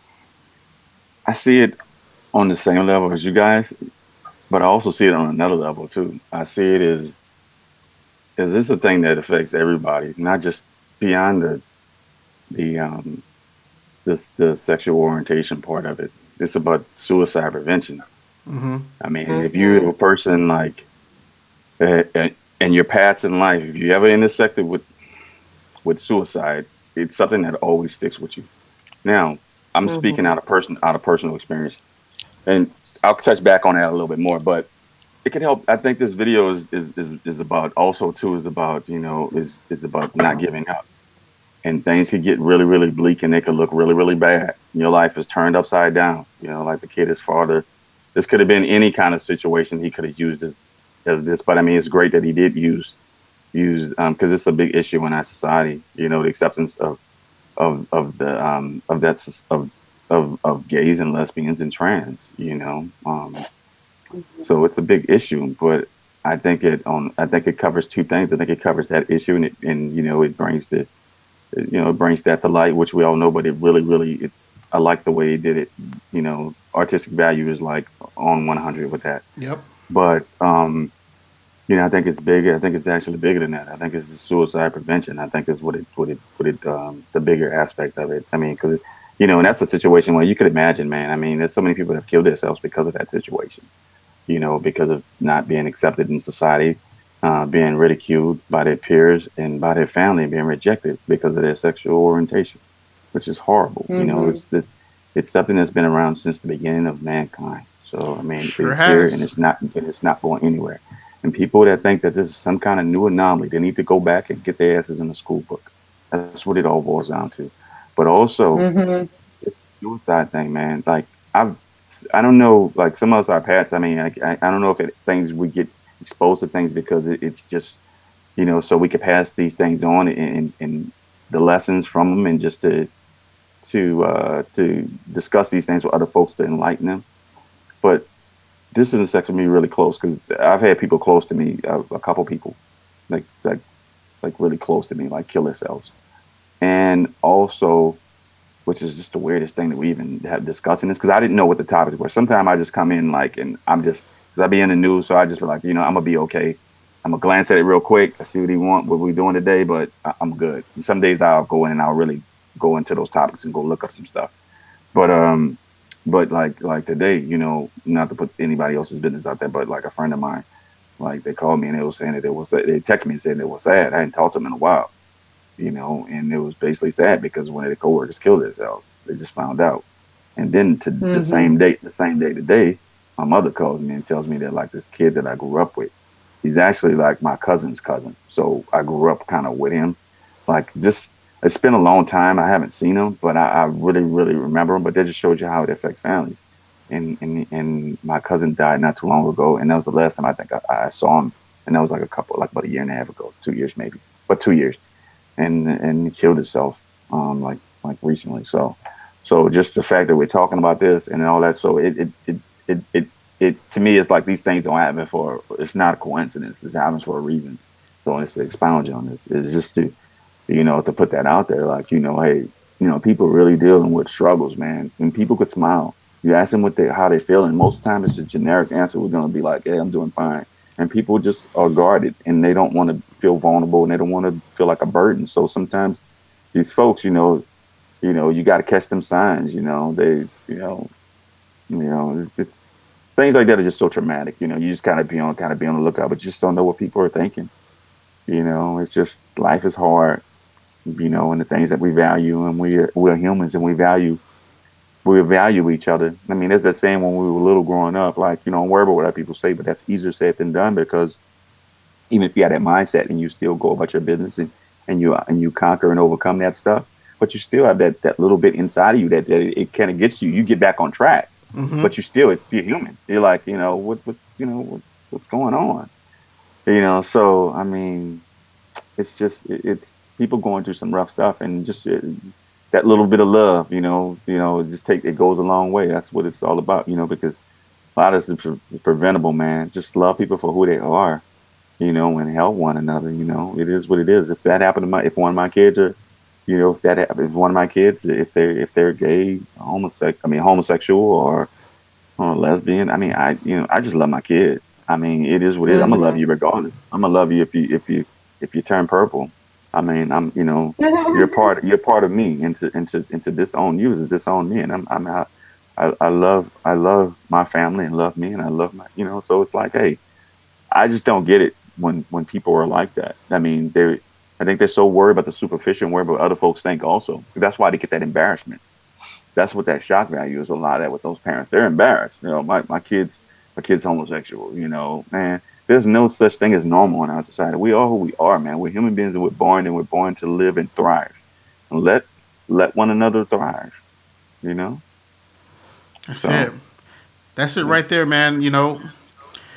I see it on the same level as you guys, but I also see it on another level too. I see it as as this is a thing that affects everybody, not just beyond the the um this the sexual orientation part of it. It's about suicide prevention. Mm-hmm. I mean, if you're a person like, uh, uh, and your paths in life, if you ever intersected with with suicide, it's something that always sticks with you. Now, I'm Mhm. speaking out of person out of personal experience, and I'll touch back on that a little bit more. But it can help. I think this video is is is, is about also too is about you know is is about not giving up, and things could get really really bleak, and they could look really really bad. Your life is turned upside down. You know, like the kid, his father. This could have been any kind of situation he could have used as as this, but I mean, it's great that he did use used because it's a big issue in our society. You know, the acceptance of of of the um of that s- of of of gays and lesbians and trans. You know, um, so it's a big issue, but I think it on I think it covers two things. I think it covers that issue, and it, and you know it brings the you know it brings that to light, which we all know. But it really, really, it's I like the way he did it. You know, artistic value is like on one hundred with that. Yep. But um, you know, I think it's bigger. I think it's actually bigger than that. I think it's the suicide prevention. I think is what it what it what it um, the bigger aspect of it. I mean, because you know, and that's a situation where you could imagine, man. I mean, there's so many people that have killed themselves because of that situation. You know, because of not being accepted in society, uh, being ridiculed by their peers and by their family, and being rejected because of their sexual orientation, which is horrible. You know, Mm-hmm. it's it's it's something that's been around since the beginning of mankind. So I mean, Sure it's here and has. it's not and it's not going anywhere. And people that think that this is some kind of new anomaly, they need to go back and get their asses in the school book. That's what it all boils down to. But also, Mm-hmm. it's the suicide thing, man. Like I've, I don't know, like some of us are pets. I mean, I, I, I don't know if it things we get exposed to things because it, it's just, you know, so we could pass these things on and, and, and the lessons from them, and just to to uh, to discuss these things with other folks to enlighten them. But this intersects with me really close because I've had people close to me, a, a couple people, like like like really close to me, like kill themselves, and also which is just the weirdest thing that we even have discussing this because I didn't know what the topics were. Sometimes I just come in like, and I'm just because I be in the news, so I just be like, you know, I'm gonna be okay. I'm gonna glance at it real quick. I see what he want, what we doing today, but I, I'm good. And some days I'll go in and I'll really go into those topics and go look up some stuff. But um, but like like today, you know, not to put anybody else's business out there, but like a friend of mine, like they called me and they were saying that it was they texted me and said it was sad. I hadn't talked to them in a while, you know, and it was basically sad because one of the coworkers killed themselves. They just found out. And then to the Mm-hmm. same date, the same day today, my mother calls me and tells me that like this kid that I grew up with, he's actually like my cousin's cousin. So I grew up kind of with him. Like just it's been a long time. I haven't seen him, but I, I really, really remember him. But that just shows you how it affects families. And and and my cousin died not too long ago, and that was the last time I think I, I saw him. And that was like a couple, like about a year and a half ago, two years maybe, but two years and and he killed himself um like like recently. So so just the fact that we're talking about this and all that, so it it it it, it, it to me it's like these things don't happen for it's not a coincidence. It happens for a reason. So it's to expound on this. It's just to you know to put that out there, like you know, hey, you know, people really dealing with struggles, man. And people could smile. You ask them what they how they feel, and most of the time it's a generic answer. We're gonna be like, "Hey, I'm doing fine." And people just are guarded and they don't want to feel vulnerable and they don't want to feel like a burden. So sometimes these folks, you know, you know, you got to catch them signs. You know, they, you know, you know, it's, it's things like that are just so traumatic. You know, you just kind of be on, kind of be on the lookout, but you just don't know what people are thinking. You know, it's just life is hard. You know, and the things that we value, and we are, we're humans, and we value we value each other. I mean, there's that saying when we were little growing up, like you know, don't worry about what other people say, but that's easier said than done because even if you had that mindset and you still go about your business and, and you and you conquer and overcome that stuff, but you still have that that little bit inside of you that, that it, it kind of gets you. You get back on track, Mm-hmm. but you still it's you're human. You're like you know what what's you know what, what's going on. You know, so I mean, it's just it, it's people going through some rough stuff and just uh, that little bit of love. You know, you know, just take it goes a long way. That's what it's all about. You know, because a lot of this is pre- preventable, man. Just love people for who they are, you know, and help one another. You know, it is what it is. If that happened to my, if one of my kids are, you know, if that hap- if one of my kids, if they're if they're gay, homosexual, I mean homosexual or, or lesbian, I mean, I you know, I just love my kids. I mean, it is what it is. I'm gonna love Mm-hmm. you regardless. I'm gonna love you if you if you if you turn purple. I mean, I'm you know, you're part you're part of me. Into into into disown you is disown me, and I'm I'm I, I I love I love my family and love me, and I love my you know. So it's like, hey, I just don't get it when when people are like that. I mean, they're I think they're so worried about the superficial and worried about what other folks think also. That's why they get that embarrassment. That's what that shock value is a lot of with those parents. They're embarrassed. You know, my, my kids my kid's homosexual, you know, man. There's no such thing as normal in our society. We are who we are, man. We're human beings and we're born and we're born to live and thrive. And let let one another thrive, you know? That's it. So That's it yeah. right there, man. You know,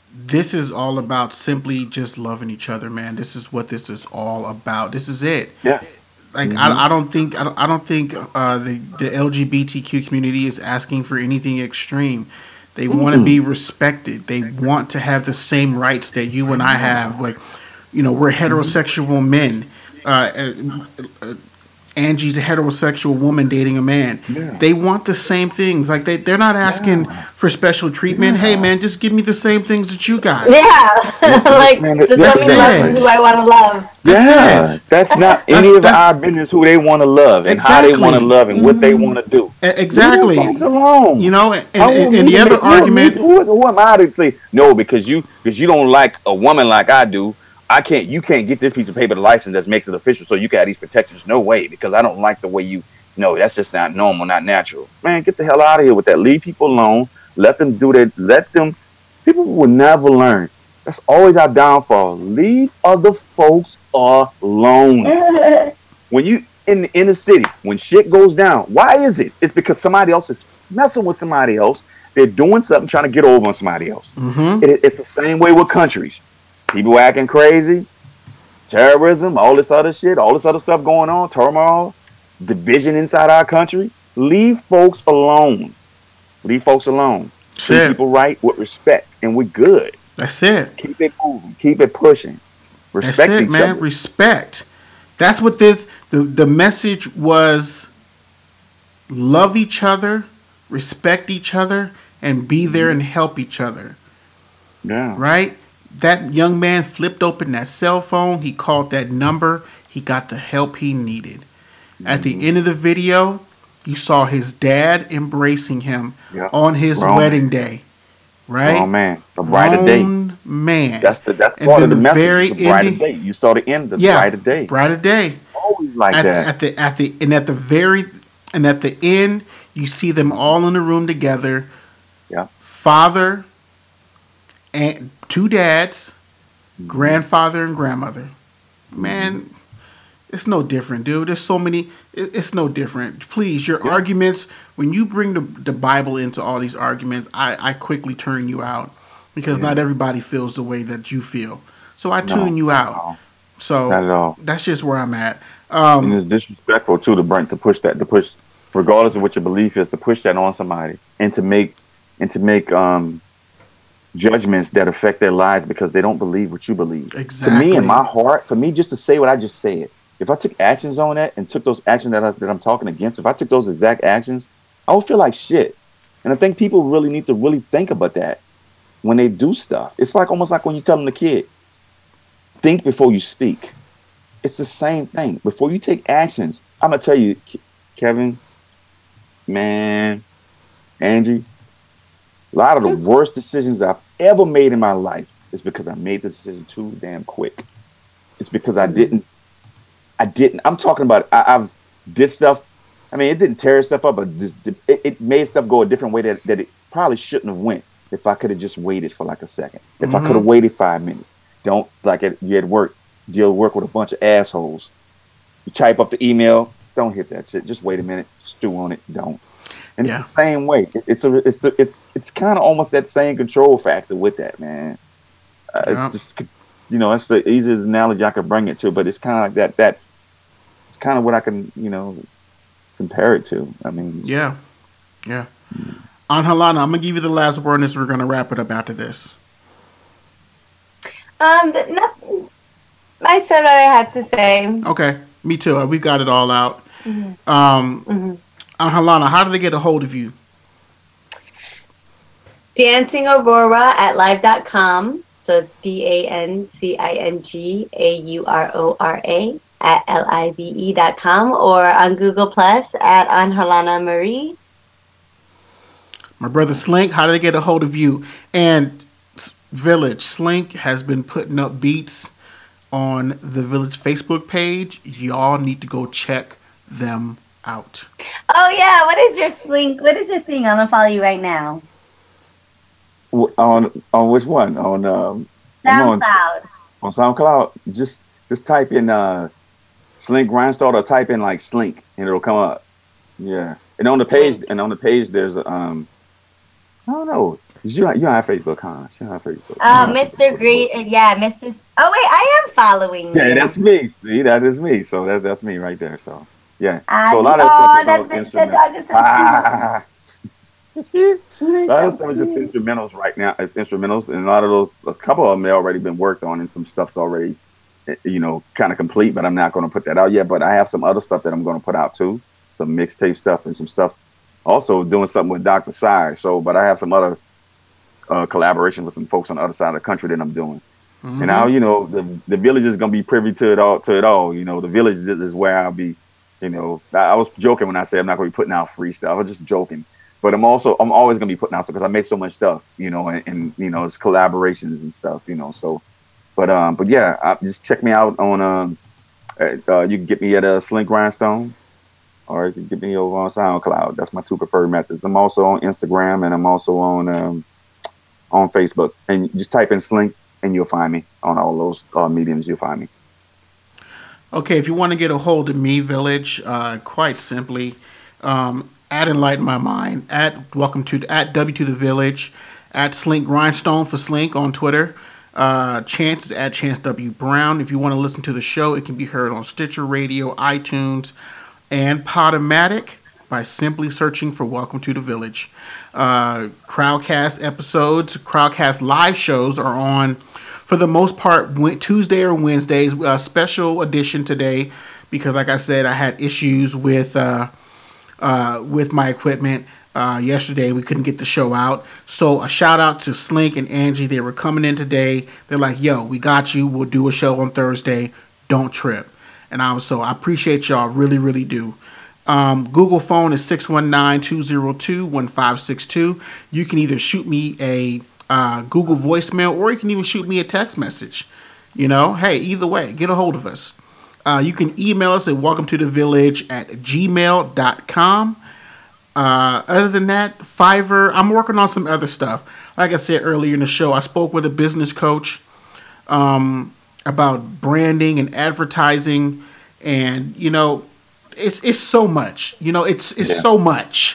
this is all about simply just loving each other, man. This is what this is all about. This is it. Yeah. Like Mm-hmm. I, I don't think I don't, I don't think uh, the the L G B T Q community is asking for anything extreme. They want to be respected. They want to have the same rights that you and I have. Like, you know, we're heterosexual men. Uh, uh, uh, Angie's a heterosexual woman dating a man. Yeah. They want the same things. Like they they're not asking for special treatment. Hey man, just give me the same things that you got. Yeah, like Man, just that's let me it. love who I want to love. Yeah, it. that's not That's- any of that's- our business who they want to love and how they want to Exactly. love and what they want to do. E- Exactly. Leave folks alone. You know, and, I don't and, need and the to other make- you don't argument. need- who, who am I to say no because you because you don't like a woman like I do? I can't. You can't get this piece of paper, the license that makes it official, so you can have these protections. No way, because I don't like the way you. No, that's just not normal, not natural. Man, get the hell out of here with that. Leave people alone. Let them do that. Let them. People will never learn. That's always our downfall. Leave other folks alone. When you in the inner city, when shit goes down, why is it? It's because somebody else is messing with somebody else. They're doing something, trying to get over on somebody else. Mm-hmm. It, it's the same way with countries. People acting crazy, terrorism, all this other shit, all this other stuff going on, turmoil, division inside our country. Leave folks alone. Leave folks alone. Treat Shit. people right with respect, and we're good. That's it. Keep it moving. Keep it pushing. Respect That's it, each man. other. Respect. That's what this. The the message was. Love each other, respect each other, and be there and help each other. Yeah. Right? That young man flipped open that cell phone. He called that number. He got the help he needed. At the end of the video, you saw his dad embracing him Yeah. on his Grown wedding day. Right? Oh man, the brighter day. Grown man. That's the that's And part then of the the message. very The brighter ending- day. You saw the end. The Yeah, brighter day. brighter day. Always like at, that. at the at the and at the very and at the end, you see them all in the room together. Yeah. Father and two dads, grandfather and grandmother. Man, it's no different, dude. There's so many. it- It's no different. Please, your Yeah. arguments. When you bring the the Bible into all these arguments, I I quickly turn you out because Yeah. not everybody feels the way that you feel. So I No, tune you out. no, So not at all. that's just where I'm at. And Um, it's disrespectful too to bring to push that to push, regardless of what your belief is, to push that on somebody and to make and to make um judgments that affect their lives because they don't believe what you believe. To me, Exactly. in my heart, for me, just to say what I just said, if I took actions on that and took those actions that I, that I'm talking against, if I took those exact actions, I would feel like shit. And I think people really need to really think about that when they do stuff. It's like almost like when you tell them the kid, think before you speak. It's the same thing. Before you take actions, I'm gonna tell you, Ke- Kevin, man, Angie, a lot of the worst decisions I've ever made in my life is because I made the decision too damn quick. It's because I didn't. I didn't. I'm talking about. I, I've did stuff. I mean, it didn't tear stuff up, but just, it, it made stuff go a different way that, that it probably shouldn't have went if I could have just waited for like a second. If I could have waited five minutes. Don't like it. You at work, deal work with a bunch of assholes. You type up the email. Don't hit that shit. Just wait a minute. Stew on it. Don't. And Yeah. it's the same way. It- It's a. It's the. It's. It's kind of almost that same control factor with that, man. Uh, Yeah. just, you know, that's the easiest analogy I could bring it to. But it's kind of like that. That. It's kind of what I can, you know, compare it to. I mean. it's- Yeah, yeah. Anhalana, I'm gonna give you the last word, and this we're gonna wrap it up after this. Um, th- nothing. I said what I had to say. Okay, me too. Uh, We got it all out. Mm-hmm. Um, Anhalana, how do they get a hold of you? Dancing Aurora at live dot com. So it's B A N C I N G A U R O R A at L I V E dot com or on Google Plus at Anhalana Marie. My brother Slink, how do they get a hold of you? And S- Village, Slink has been putting up beats on the Village Facebook page. Y'all need to go check them out. Oh yeah, what is your slink? What is your thing? I'm gonna follow you right now. W- On on which one? On um. I'm on- SoundCloud. on SoundCloud, just just type in uh Slink Grindstart or type in like Slink and it'll come up. Yeah. And on the page and on the page there's um I don't know. You you on Facebook, huh? She on Facebook. Uh, Mister Green. Yeah, Mister S- Oh wait, I am following Yeah, you. that's me. See, that is me. So that that's me right there. So yeah. I, So a lot of oh, stuff that, is that, instrumental. dog is so Ah, cute. a lot of stuff is just instrumentals right now. It's instrumentals, and a lot of those, a couple of them, they already been worked on, and some stuff's already, eh, you know, kind of complete. But I'm not going to put that out yet. But I have some other stuff that I'm going to put out too, some mixtape stuff and some stuff. Also doing something with Doctor Sai. So, but I have some other uh, collaboration with some folks on the other side of the country that I'm doing. Mm-hmm. And now, you know, the the village is gonna be privy to it all. To it all, you know, the village is is where I'll be. You know, I, I was joking when I said I'm not gonna be putting out free stuff. I was just joking, but I'm also I'm always gonna be putting out stuff because I make so much stuff. You know, and, and you know, it's collaborations and stuff. You know, so, but um, but yeah, I, just check me out on um, at, uh, you can get me at a uh, Slink Grindstone, or you can get me over on SoundCloud. That's my two preferred methods. I'm also on Instagram and I'm also on um, on Facebook. And just type in Slink and you'll find me on all those uh, mediums. You'll find me. Okay, if you want to get a hold of me, Village, uh, quite simply, um, at Enlighten My Mind, at Welcome to at W to the Village, at Slink Grindstone for Slink on Twitter. Uh, Chance is at Chance W Brown. If you want to listen to the show, it can be heard on Stitcher Radio, iTunes, and Podomatic by simply searching for Welcome to the Village. Uh, Crowdcast episodes, Crowdcast live shows are on, for the most part, Tuesday or Wednesdays. A special edition today because, like I said, I had issues with uh, uh, with my equipment. Uh, yesterday, we couldn't get the show out. So a shout out to Slink and Angie. They were coming in today. They're like, yo, we got you. We'll do a show on Thursday. Don't trip. And I was so I appreciate y'all. Really, really do. Um, Google phone is six one nine, two zero two, one five six two. You can either shoot me a uh, Google voicemail or you can even shoot me a text message. You know, hey, either way, get a hold of us. Uh, you can email us at welcome to the village at gmail dot com. Uh, other than that, Fiverr, I'm working on some other stuff. Like I said earlier in the show, I spoke with a business coach um, about branding and advertising, and you know, it's it's so much. You know, it's it's yeah. so much.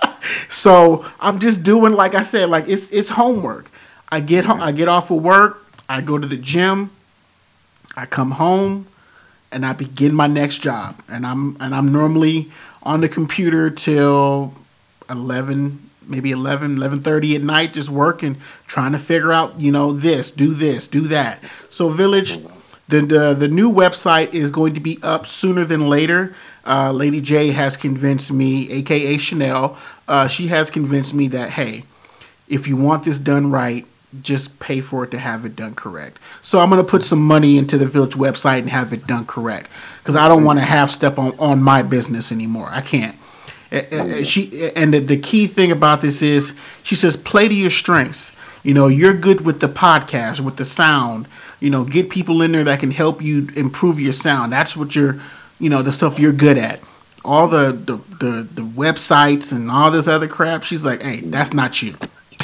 So I'm just doing, like I said, like it's it's homework. I get home, I get off of work, I go to the gym, I come home, and I begin my next job. And I'm and I'm normally on the computer till eleven, maybe eleven, eleven thirty at night, just working, trying to figure out, you know, this, do this, do that. So Village, the the, the new website is going to be up sooner than later. Uh, Lady J has convinced me, A K A Chanel, uh, she has convinced me that, hey, if you want this done right, just pay for it to have it done correct. So I'm going to put some money into the Village website and have it done correct. Because I don't want to half step on, on my business anymore. I can't. Uh, she and the, the key thing about this is she says play to your strengths. You know, you're good with the podcast, with the sound. You know, get people in there that can help you improve your sound. That's what you're, you know, the stuff you're good at. All the the, the, the websites and all this other crap. She's like, hey, that's not you.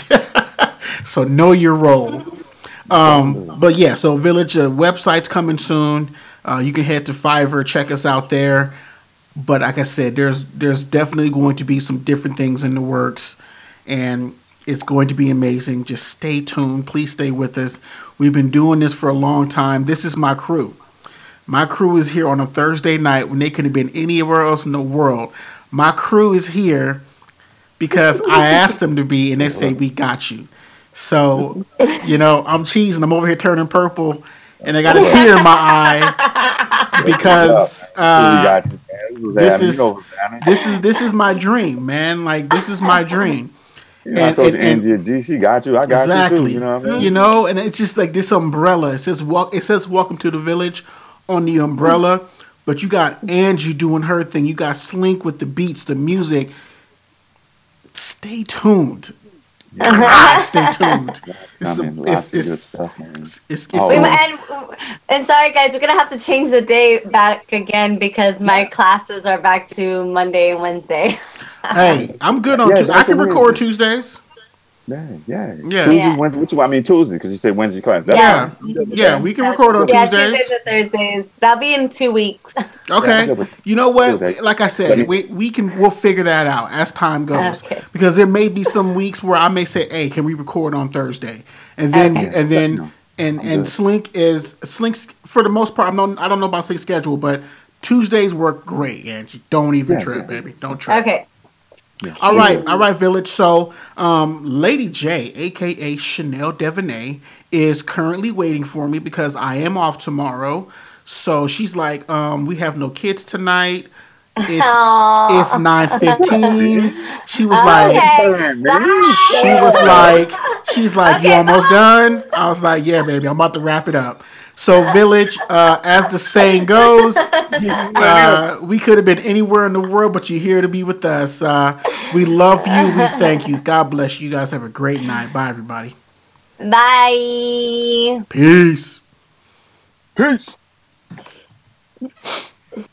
So know your role. Um, but yeah, so Village uh, website's coming soon. Uh, you can head to Fiverr, check us out there. But like I said, there's there's definitely going to be some different things in the works, and it's going to be amazing. Just stay tuned. Please stay with us. We've been doing this for a long time. This is my crew. My crew is here on a Thursday night when they could have been anywhere else in the world. My crew is here because I asked them to be, and they say, we got you. So, you know, I'm cheesing. I'm over here turning purple, and I got a tear in my eye because uh, this is this is this is my dream, man. Like this is my dream. You know, and, I told and, you, Angie, G, she got you. I got exactly. you too. You know what I mean? You know, and it's just like this umbrella. It says it says Welcome to the Village on the umbrella, but you got Angie doing her thing. You got Slink with the beats, the music. Stay tuned. Yeah. Stay tuned. It's, it's, it's, stuff, it's, it's, it's oh. we, and, and sorry guys, we're gonna have to change the day back again because my classes are back to Monday and Wednesday. Hey, I'm good on. Yeah, Tuesday. I can record Tuesdays. Yeah, yeah. Yeah. Tuesday, Yeah. Wednesday. Which one? I mean Tuesday because you said Wednesday class. That's Yeah, fine. I'm good with yeah, that. we can record on Yeah, Tuesdays. Tuesdays and Thursdays. That'll be in two weeks. Okay. Yeah, but- You know what? Okay. Like I Let said, me- we we can we'll figure that out as time goes. Okay. Because there may be some weeks where I may say, "Hey, can we record on Thursday?" And then Okay. and then No, and I'm and good. Slink is Slink's for the most part. I'm not, I don't know about Slink's schedule, but Tuesdays work great. Angie, don't even Yeah, trip, yeah. baby. Don't trip. Okay. Yes. All right, all right, Village. So, um, Lady J, aka Chanel Devaney, is currently waiting for me because I am off tomorrow. So she's like, um, "We have no kids tonight. It's Aw. it's nine fifteen." She was like, Okay. she was like, she's like, "You Okay, almost done?" I was like, "Yeah, baby, I'm about to wrap it up." So, Village, uh, as the saying goes, uh, we could have been anywhere in the world, but you're here to be with us. Uh, we love you. We thank you. God bless you. You guys have a great night. Bye, everybody. Bye. Peace. Peace.